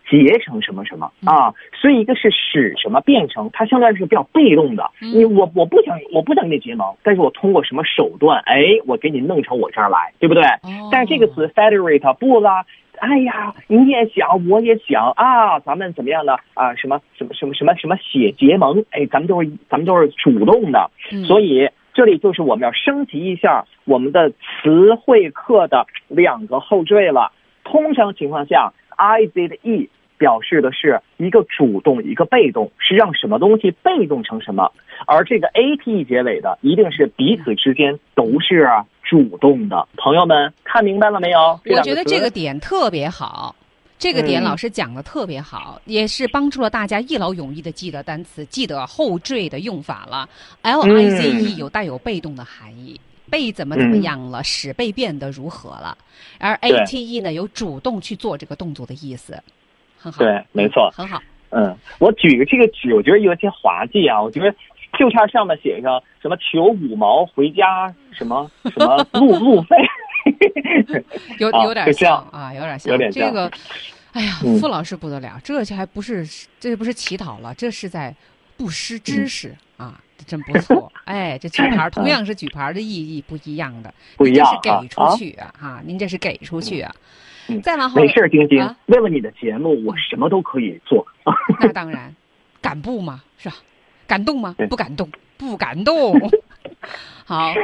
结成什么什么啊，所以一个是使什么变成，它相对来说是比较被动的。你我我不想我不想跟你结盟，但是我通过什么手段，哎，我给你弄成我这儿来，对不对？哦、但是这个词 federate 不啦。哎呀，你也想，我也想啊，咱们怎么样呢？啊，什么什么什么什么什么写结盟？哎，咱们都是咱们都是主动的，嗯、所以这里就是我们要升级一下我们的词汇课的两个后缀了。通常情况下 ，I did E 表示的是一个主动，一个被动，是让什么东西被动成什么，而这个 ate 结尾的一定是彼此之间都是主动的。朋友们看明白了没有？ 我觉得这个点特别好，这个点老师讲的特别好，嗯、也是帮助了大家一劳永逸的记得单词，记得后缀的用法了。L I Z E 有带有被动的含义。嗯被怎么怎么样了，嗯、使被变得如何了，而 A T E 呢有主动去做这个动作的意思，很好。 对，没错， 很好。 嗯，我举个这个纸，我觉得有些滑稽啊，我觉得就差上面写上什么求五毛回家，什么什么路路费， 有有点像啊，有点像， 有点像这个。哎呀，傅老师不得了，这还不是这不是乞讨了，这是在布施知识、嗯、啊。真不错，哎，这举牌同样是举牌的意义不一样的， 不一样， 您这是给出去啊，啊，啊您这是给出去啊。 嗯、 再往后， 没事，晶晶、 啊， 为了你的节目，我什么都可以做。 那当然，敢不吗？是吧？感动吗？不感动，不感动。好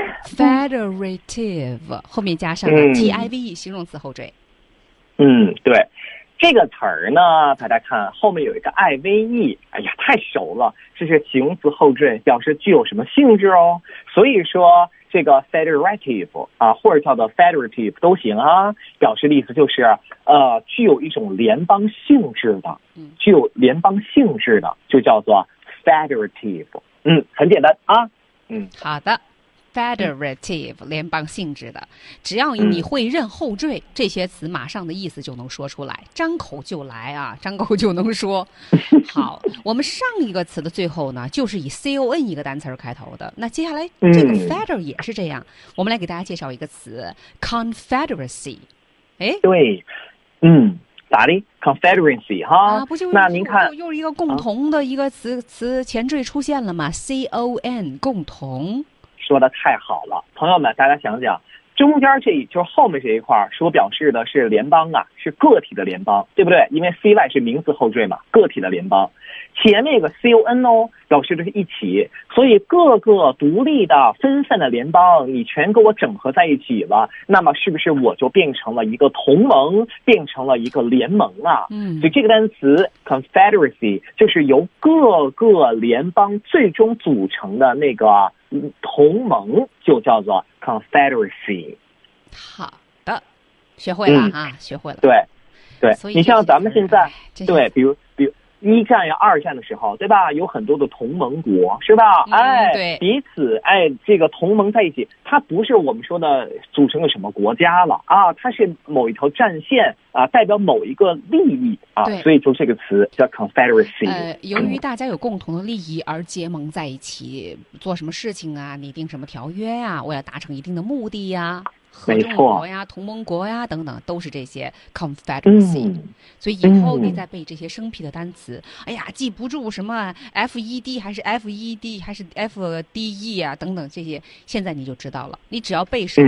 ，federative 后面加上了 T I V E 形容词后缀。 嗯，对。这个词儿呢，大家看后面有一个 I V E， 哎呀，太熟了，这是形容词后缀，表示具有什么性质哦。所以说这个 federative 啊，或者叫做 federative 都行啊，表示的意思就是呃，具有一种联邦性质的，具有联邦性质的，就叫做 federative。嗯，很简单啊。嗯， 好的。Federative 联邦性质的，只要你会认后缀，嗯、这些词马上的意思就能说出来，张口就来啊，张口就能说。好，我们上一个词的最后呢，就是以 C O N 一个单词开头的。那接下来这个 Feder 也是这样，嗯、我们来给大家介绍一个词 Confederacy。哎， 对，嗯，咋的 ？Confederacy 哈， 啊，不就那您看又是一个共同的一个词、啊、词前缀出现了吗 ？C O N 共同。 说的太好了，朋友们，大家想想，中间这就是后面这一块所表示的是联邦啊，是个体的联邦，对不对？因为 C Y 是名词后缀嘛，个体的联邦。前面有个 C O N 哦，表示的是一起，所以各个独立的分散的联邦，你全给我整合在一起了，那么是不是我就变成了一个同盟，变成了一个联盟啊？嗯，所以这个单词 Confederacy 就是由各个联邦最终组成的那个同盟，就叫做 Confederacy。 好的，学会了、嗯、啊，学会了。 对，对，你像咱们现在，对，比如比如。一战呀、二战的时候，对吧？有很多的同盟国，是吧？ 嗯、 哎， 对， 彼此哎，这个同盟在一起，它不是我们说的组成个什么国家了啊，它是某一条战线啊，代表某一个利益啊，所以就这个词叫 Confederacy。 呃，由于大家有共同的利益而结盟在一起，做什么事情啊，拟定什么条约呀、啊，为了达成一定的目的呀、啊。合众国呀、同盟国呀等等，都是这些 Confederacy、嗯。所以以后你再背这些生僻的单词，嗯、哎呀，记不住什么 F E D 还是 F E D 还是 F D E 啊等等这些，现在你就知道了。你只要背熟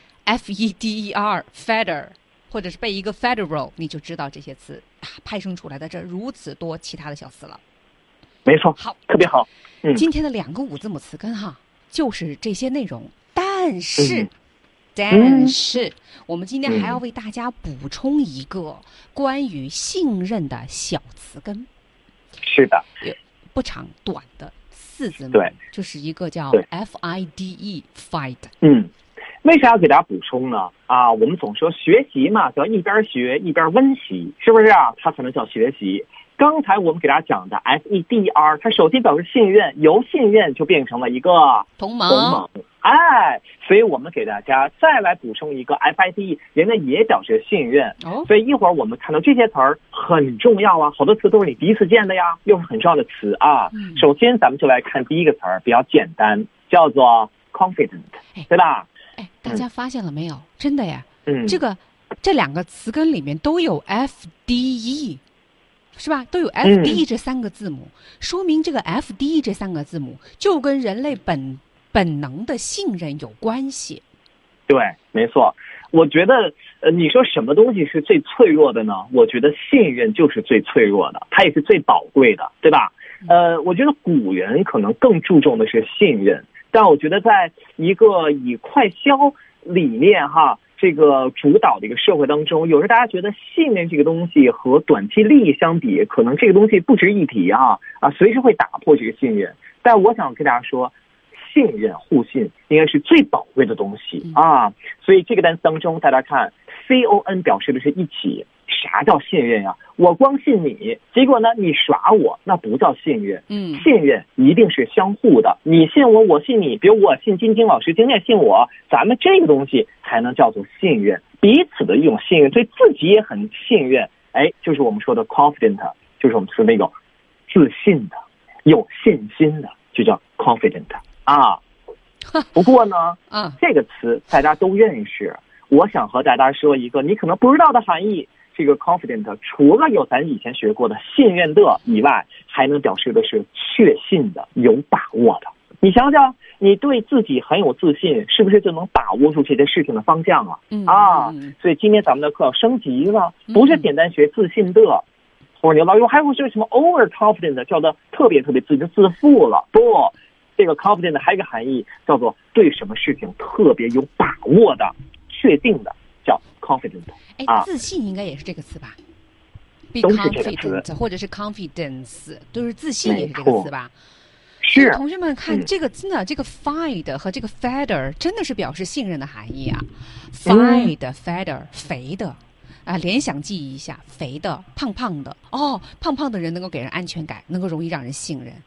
F E D E R Feder， 或者是背一个 Federal， 你就知道这些词、啊、派生出来的这如此多其他的小词了。 没错， 好， 特别好。 嗯、今天的两个五字母词根哈，就是这些内容，但是。嗯但是，我们今天还要为大家补充一个关于信任的小词根。 是的， 不长短的四字母， 对， 就是一个叫 F I D E，fight。 嗯，为啥要给大家补充呢？啊，我们总说学习嘛，要一边学一边温习，是不是啊？它才能叫学习。刚才我们给大家讲的 F E D R， 它首先表示信任，由信任就变成了一个同盟。 同盟，哎，所以我们给大家再来补充一个 F I D E， 人家也表示信任。哦，所以一会儿我们看到这些词儿很重要啊，好多词都是你第一次见的呀，又是很重要的词啊。嗯、首先咱们就来看第一个词儿，比较简单，叫做 confident， 对吧？ 哎，大家发现了没有？嗯、真的呀， 嗯， 这个这两个词根里面都有 F D E。 是吧？都有 F D 这三个字母，嗯、说明这个 F D 这三个字母就跟人类本本能的信任有关系。 对，没错。我觉得，呃，你说什么东西是最脆弱的呢？我觉得信任就是最脆弱的，它也是最宝贵的，对吧？呃，我觉得古人可能更注重的是信任，但我觉得在一个以快消理念哈这个主导的一个社会当中，有时候大家觉得信任这个东西和短期利益相比，可能这个东西不值一提啊啊，随时会打破这个信任。但我想跟大家说，信任互信应该是最宝贵的东西啊，所以这个单词当中，大家看 C O N 表示的是一起。啥叫信任呀、啊？我光信你，结果呢你耍我，那不叫信任。 嗯， 信任一定是相互的，你信我，我信你。比如我信晶晶老师，晶晶信我，咱们这个东西才能叫做信任，彼此的一种信任，对自己也很信任。哎，就是我们说的 confident， 就是我们说那种自信的、有信心的，就叫 confident 啊。不过呢， 嗯， 这个词大家都认识。我想和大家说一个你可能不知道的含义。这个 confident 除了有咱以前学过的信任的以外，还能表示的是确信的、有把握的。你想想，你对自己很有自信，是不是就能把握住这件事情的方向啊？ 嗯啊，所以今天咱们的课要升级了，不是简单学自信的，或者你老师还会学什么 over confident， 叫做特别特别自信、自负了。不，这个 confident 还有一个含义叫做对什么事情特别有把握的、确定的。叫 confident， 哎、 啊， 自信应该也是这个词吧？ Be 都是这个词， confident 或者是 confidence， 都是自信也是这个词吧？ 是。 同学们看、嗯、这个真的，这个 fide 和这个 feather 真的是表示信任的含义啊。fide、嗯、feather 肥的啊，联想记忆一下，肥的、胖胖的哦，胖胖的人能够给人安全感，能够容易让人信任。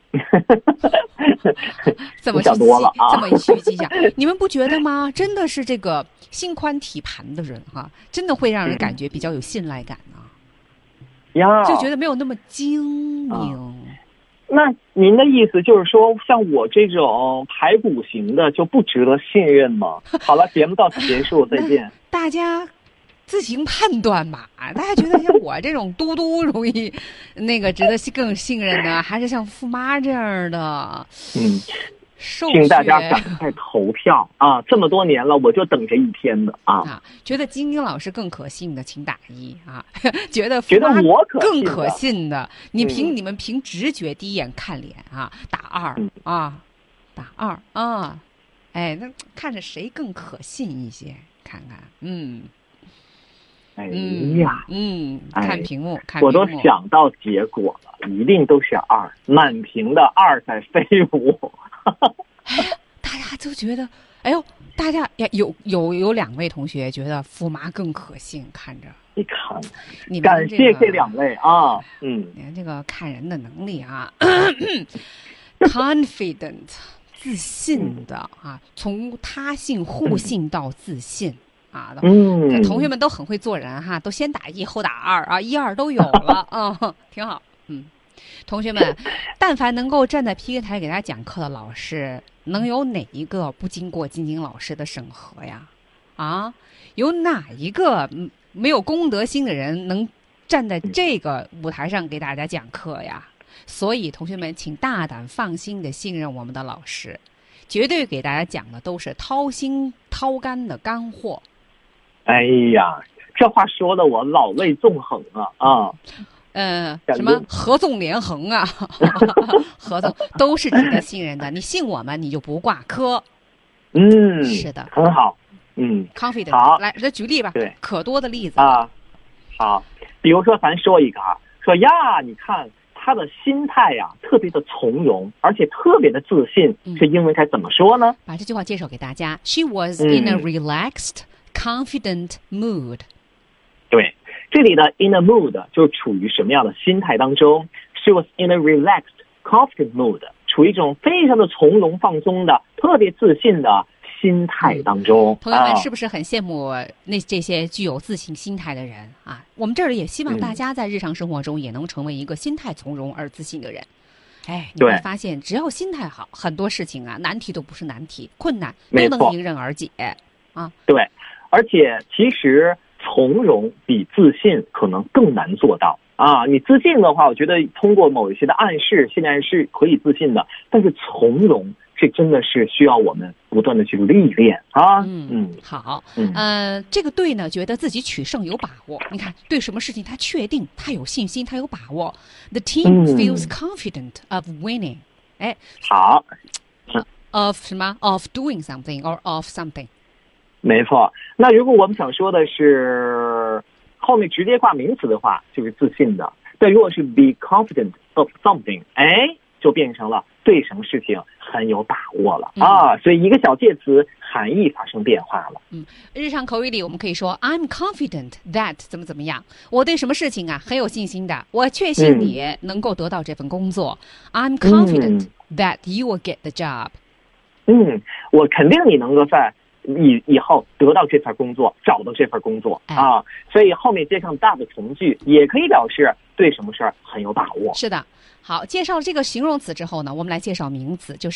这么去记， 啊、 这么去记一下，你们不觉得吗？真的是这个心宽体盘的人哈、啊，真的会让人感觉比较有信赖感啊。 呀、嗯， 就觉得没有那么精明。 啊、那您的意思就是说，像我这种排骨型的就不值得信任吗？好了，节目到此结束，再见。 大家自行判断吧。大家觉得像我这种嘟嘟容易那个值得更信任的，还是像富妈这样的？ 嗯，请大家赶快投票啊！这么多年了，我就等这一天的啊！ 啊，觉得晶晶老师更可信的，请打一啊！觉得觉得我可更可信的，你凭、嗯、你们凭直觉第一眼看脸啊，打二、嗯、啊，打二啊！哎，那看着谁更可信一些？看看，嗯。 哎呀， 嗯，看屏幕， 哎、 看屏幕， 我都想到结果了，一定都是二，满屏的二在飞舞。 哎，大家都觉得，哎呦，大家有有有两位同学觉得富妈更可信，看着。 你看， 你们、 这个、感谢这两位啊，嗯， 你看这个看人的能力啊，confident 自信的啊，从他信互信到自信。啊， 嗯， 同学们都很会做人哈，都先打一后打二啊，一二都有了啊、嗯，挺好。嗯，同学们，但凡能够站在 P K 台给大家讲课的老师，能有哪一个不经过晶晶老师的审核呀？啊，有哪一个没有公德心的人能站在这个舞台上给大家讲课呀？所以，同学们，请大胆放心的信任我们的老师，绝对给大家讲的都是掏心掏肝的干货。 哎呀，这话说的我老泪纵横啊啊！ 呃，什么合纵连横啊，合纵都是值得信任的。你信我们，你就不挂科。 嗯， 是的， 很好。嗯 ，confident。 好， 来，来举例吧。 对， 可多的例子啊。好，比如说咱说一个啊，说呀，你看他的心态呀、啊，特别的从容，而且特别的自信。 嗯、 这英文该怎么说呢？ 把这句话介绍给大家。She was in a relaxed.、嗯、confident mood。 对，这里的 in a mood 就处于什么样的心态当中 ？She was in a relaxed, confident mood， 处于一种非常的从容放松的、特别自信的心态当中。 嗯、同学们是不是很羡慕那这些具有自信心态的人啊？我们这儿也希望大家在日常生活中也能成为一个心态从容而自信的人。哎，你会发现，只要心态好，很多事情啊，难题都不是难题，困难都能迎刃而解啊。 对，而且其实。从容比自信可能更难做到， 啊，你自信的话，我觉得通过某一些的暗示，现在是可以自信的，但是从容，这真的是需要我们不断的去历练啊。 嗯嗯， 好， 嗯呃，这个队呢，觉得自己取胜有把握。你看，对什么事情他确定，他有信心，他有把握。The team feels confident of winning。哎， 好。 of 什么 of doing something or of something。 没错，那如果我们想说的是后面直接挂名词的话，就是自信的。但如果是 be confident of something， 哎，就变成了对什么事情很有把握了、嗯、啊。所以一个小介词含义发生变化了。 嗯，日常口语里我们可以说 I'm confident that 怎么怎么样，我对什么事情啊很有信心的，我确信你能够得到这份工作。嗯、I'm confident that you will get the job。 嗯，我肯定你能够在以以后得到这份工作，找到这份工作、哎、啊，所以后面接上 that 的从句也可以表示对什么事儿很有把握。 是的。好，介绍这个形容词之后呢，我们来介绍名词，就是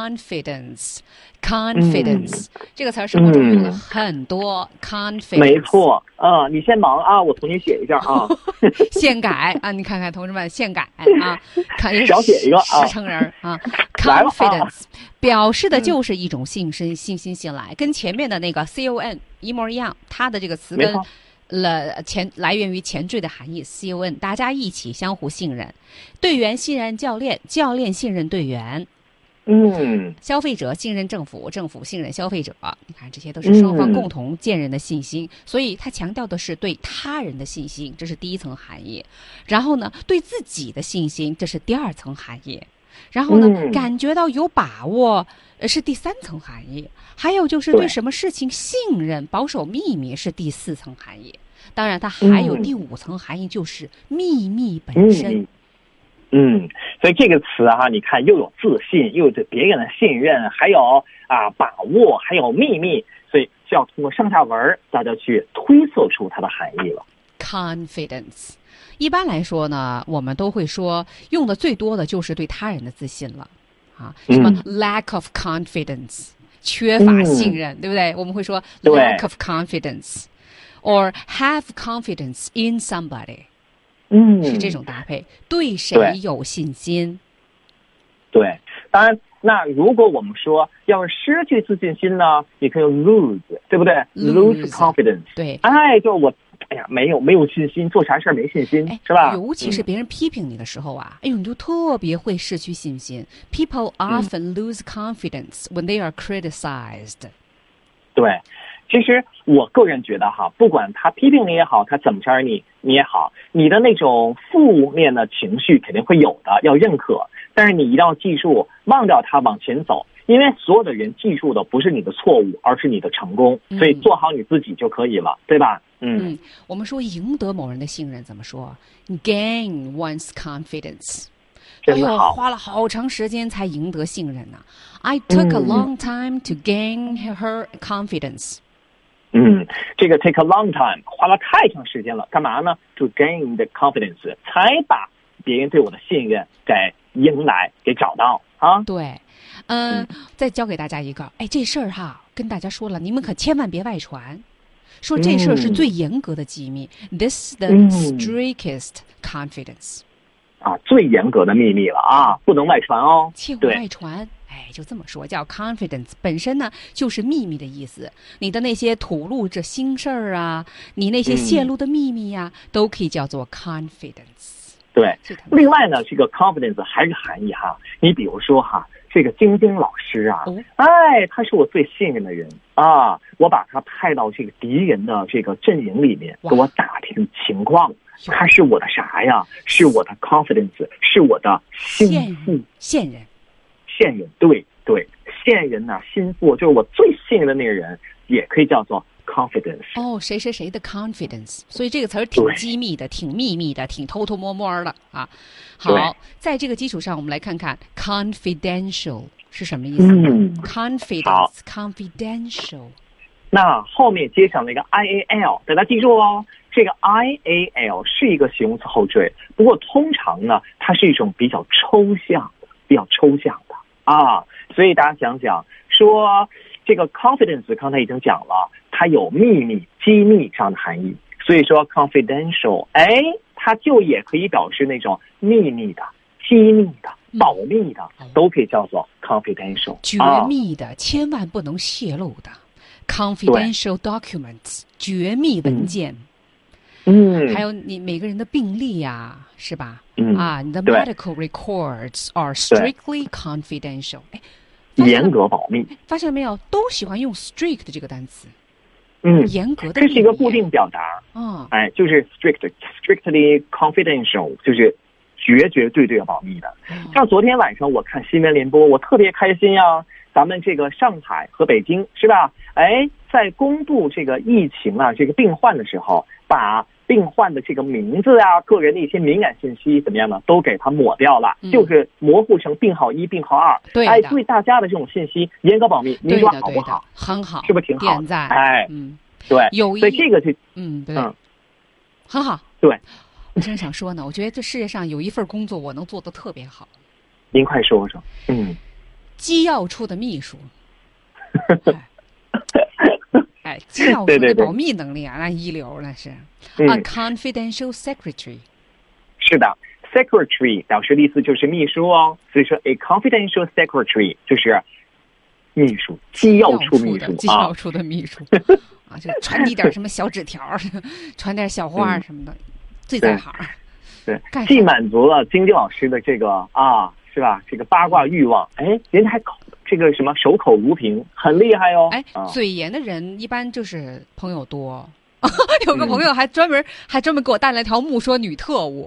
confidence。confidence、嗯、这个词儿生活中用了很多、嗯、confidence。 没错，啊、呃，你先忙啊，我重新写一下啊。 现改啊，你看看同志们，现改啊，看少写一个啊， 实诚人啊。confidence 表示的就是一种信心、信心、信赖，跟前面的那个 con 一模一样，它的这个词根。了前来源于前缀的含义 con， 大家一起相互信任，队员信任教练，教练信任队员， 嗯， 消费者信任政府，政府信任消费者。你看，这些都是双方共同建人的信心、嗯、所以他强调的是对他人的信心，这是第一层含义。然后呢，对自己的信心，这是第二层含义。然后呢、嗯、感觉到有把握是第三层含义。还有就是对什么事情信任、保守秘密是第四层含义。当然它还有第五层含义，就是秘密本身。 嗯，嗯，所以这个词哈、啊，你看又有自信，又有对别人的信任，还有啊把握，还有秘密，所以需要通过上下文大家去推测出它的含义了。 Confidence 一般来说呢，我们都会说用的最多的就是对他人的自信了啊，什么 lack of confidence、嗯、缺乏信任、嗯、对不对？我们会说 lack of confidence or have confidence in somebody， 嗯，是这种搭配，对谁有信心。 对，当然那如果我们说要是失去自信心呢，也可以 lose， 对不对？ lose confidence， 对， 哎，就我哎呀，没有没有信心，做啥事儿没信心，是吧？ 尤其是别人批评你的时候啊，嗯、哎呦，你就特别会失去信心。People often lose confidence when they are criticized。 对，其实我个人觉得哈，不管他批评你也好，他怎么着你你也好，你的那种负面的情绪肯定会有的，要认可。但是你一定要记住，忘掉它，往前走。因为所有的人记住的不是你的错误，而是你的成功，所以做好你自己就可以了，嗯、对吧？ 嗯，我们说赢得某人的信任怎么说 ？Gain one's confidence。哎呦，花了好长时间才赢得信任呢、啊。I took a long time to gain her confidence。 嗯，这个 take a long time 花了太长时间了，干嘛呢 ？To gain the confidence， 才把别人对我的信任给迎来，给找到啊。 对。嗯，再教给大家一个，哎，这事儿哈，跟大家说了，你们可千万别外传。说这事儿是最严格的机密、嗯、，this is the strictest confidence。 啊，最严格的秘密了啊，不能外传哦， 切勿外传。哎，就这么说，叫 confidence 本身呢就是秘密的意思。你的那些吐露着心事儿啊，你那些泄露的秘密呀、啊嗯，都可以叫做 confidence。 对，另外呢，这个 confidence 还是含义哈。你比如说哈，这个晶晶老师啊，哦、哎，他是我最信任的人啊，我把他派到这个敌人的这个阵营里面，给我打听情况。他是我的啥呀？是我的 confidence， 是我的心腹， 线人， 线人，对对，线人呐、啊，心腹就是我最信任的那个人，也可以叫做 confidence。 哦，谁谁谁的 confidence， 所以这个词儿挺机密的，挺秘密的，挺偷偷摸摸的啊。好，在这个基础上，我们来看看 confidential 是什么意思、嗯、？confidence confidential。 那后面接上那个 I A L， 大家记住哦。这个 I A L 是一个形容词后缀，不过通常呢，它是一种比较抽象的、比较抽象的啊。所以大家想想，说这个 confidence 刚才已经讲了，它有秘密、机密这样的含义。所以说 confidential， 哎， 它就也可以表示那种秘密的、机密的、保密的， 嗯、 都可以叫做 confidential， 绝密的、啊、千万不能泄露的 confidential documents， 绝密文件。 嗯， 还有你每个人的病历呀、啊，是吧？ 嗯啊，你的 medical records are strictly confidential。哎， 严格保密。 发现了没有？都喜欢用 strict 这个单词。 嗯， 严格的。 这是一个固定表达。 嗯， 哎，就是 strict strictly confidential， 就是绝绝对对保密的。嗯、像昨天晚上我看新闻联播，我特别开心呀、啊。咱们这个上海和北京是吧？哎，在公布这个疫情啊，这个病患的时候，把病患的这个名字啊、个人的一些敏感信息怎么样呢？都给它抹掉了，嗯、就是模糊成病号一、病号二。 对， 哎，所以大家的这种信息严格保密，您说好不好？ 很好， 是不是挺好？ 点赞。 哎， 嗯， 对， 有所以这个就嗯对， 嗯， 很好。 对， 我真想说呢，我觉得这世界上有一份工作我能做得特别好。 您快说说。嗯， 机要处的秘书。哎，机要处的保密能力啊，那一流那是。 嗯、 A confidential secretary。 是的 ，secretary 表示的意思就是秘书哦，所以说 a confidential secretary 就是秘书，机要处秘书， 机要处的秘书啊，就传递点什么小纸条，传点小话什么的，嗯、最在行。 对，对既满足了晶晶老师的这个啊，是吧？这个八卦欲望，哎，人家还口。这个什么守口如瓶，很厉害哦！ 哎，啊、嘴严的人一般就是朋友多。有个朋友还专门、嗯、还专门给我带来条木说女特务。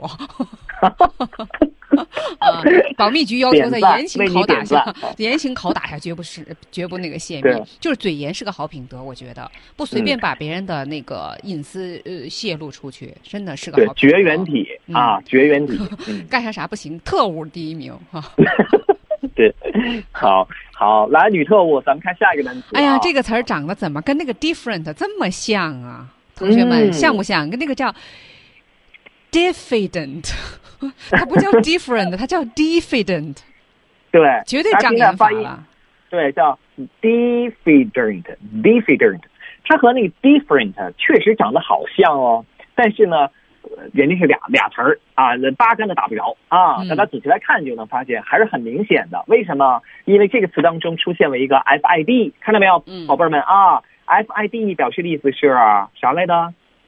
啊，保密局要求在严刑拷打下，严刑拷打下绝不是绝不那个泄密，就是嘴严是个好品德，我觉得不随便把别人的那个隐私呃泄露出去，真的是个好品德。 绝缘体、嗯、啊，绝缘体， 嗯、干啥啥不行，特务第一名哈。 对，好好来女特务，咱们看下一个单词、啊。 哎呀，这个词儿长得怎么跟那个 different 这么像啊？同学们、嗯、像不像？跟那个叫 diffident， 它不叫 different， 它叫 diffident。 对， 绝对障眼法了。 对，叫 diffident，diffident， 它和那个 different 确实长得好像哦，但是呢。人家是俩俩词儿啊，八竿子打不着啊！大家仔细来看就能发现，还是很明显的。为什么？因为这个词当中出现了一个 F I D， 看到没有， 嗯、 宝贝儿们啊 ？F I D 表示的意思是啥来的？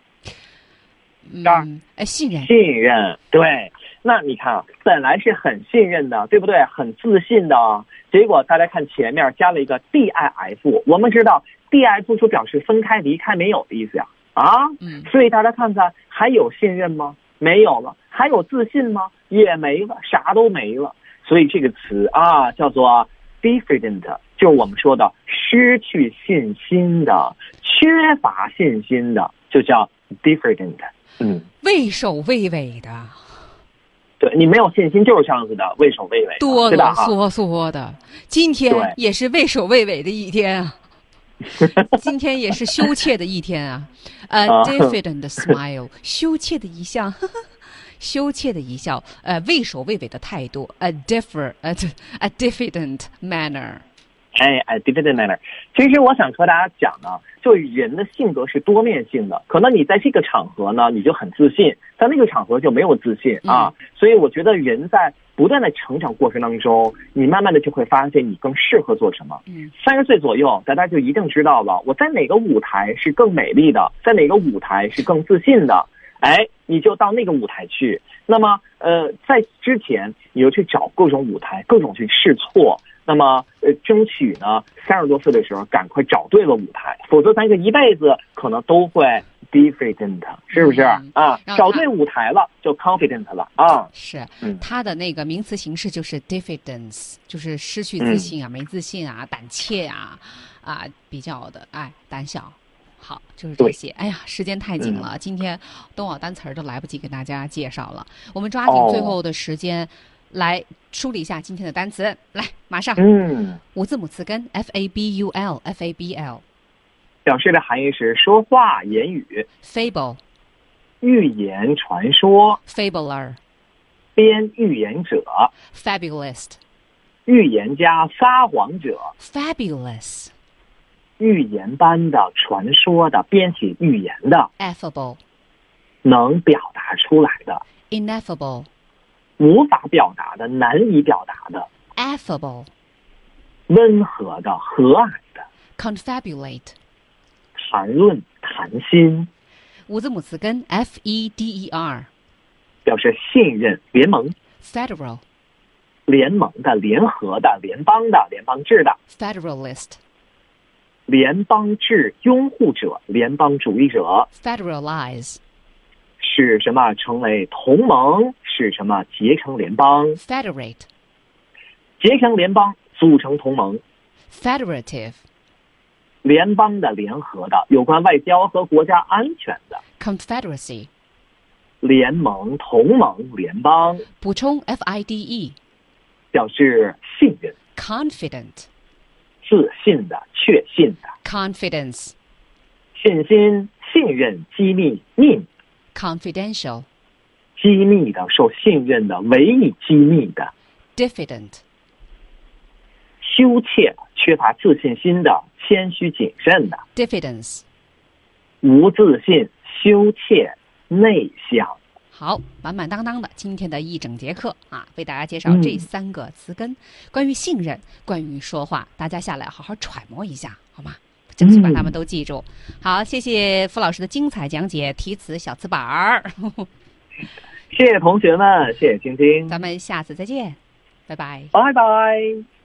嗯，哎，信任， 信任。对，那你看啊，本来是很信任的，对不对？很自信的，结果大家看前面加了一个 D I F， 我们知道 D I F 就表示分开、离开、没有的意思呀。啊， 嗯， 所以大家看看，还有信任吗？没有了。还有自信吗？也没了，啥都没了。所以这个词啊，叫做 diffident， 就是我们说的失去信心的、缺乏信心的，就叫 diffident。嗯， 畏首畏尾的。 对，你没有信心就是这样子的，畏首畏尾， 哆哆嗦嗦的。今天也是畏首畏尾的一天啊。今天也是羞怯的一天啊 ，a diffident smile， 羞怯的一笑，羞怯的一笑，呃，畏首畏尾的态度 ，a differ， a a diffident manner。 哎哎 ，diffident manner。其实我想和大家讲呢，就人的性格是多面性的，可能你在这个场合呢，你就很自信，在那个场合就没有自信啊。嗯、所以我觉得人在不断的成长过程当中，你慢慢的就会发现你更适合做什么。 嗯， 三十岁左右，大家就一定知道了，我在哪个舞台是更美丽的，在哪个舞台是更自信的。哎，你就到那个舞台去。那么，呃，在之前你就去找各种舞台，各种去试错。那么，呃，争取呢，三十多岁的时候赶快找对了舞台，否则咱这一辈子可能都会 diffident， 是不是、嗯、啊？找对舞台了就 confident 了啊。 是，它的那个名词形式就是 diffidence， 就是失去自信啊、嗯、没自信啊、胆怯啊啊，比较的哎胆小。好，就是这些。哎呀，时间太紧了，嗯、今天东奥单词都来不及给大家介绍了，我们抓紧最后的时间。哦，来梳理一下今天的单词，来，马上。 嗯， 五字母词根 F A B U L F A B L， 表示的含义是说话、言语。 Fable， 寓言传说。 Fabler， 编预言者。 Fabulist， 预言家、撒谎者。 Fabulous， 预言般的、传说的、编起预言的。 Affable， 能表达出来的， ineffable 无法表达的，难以表达的， affable 温和的，和蔼的， confabulate 谈论，谈心， 五字母词根 F E D E R 表示信任，联盟， federal 联盟的，联合的，联邦的，联邦制的， federalist 联邦制拥护者，联邦主义者， federalize 使什么成为同盟，使什么结成联邦， federate 结成联邦，组成同盟， federative 联邦的，联合的，有关外交和国家安全的， confederacy 联盟、同盟、联邦， 补充 F I D E 表示信任、 confident 自信的、确信的， confidence 信心、信任、机密、秘密， confidential 机密的、受信任的、唯一机密的， diffident 羞怯、缺乏自信心的、谦虚谨慎的， diffidence 无自信、羞怯、内向。 好，满满当当的今天的一整节课啊，为大家介绍这三个词根，嗯、关于信任，关于说话，大家下来好好揣摩一下，好吗？争取把它们都记住。嗯、好，谢谢付老师的精彩讲解，题词小词板儿。 谢谢同学们，谢谢晶晶， 咱们下次再见，拜拜， 拜拜。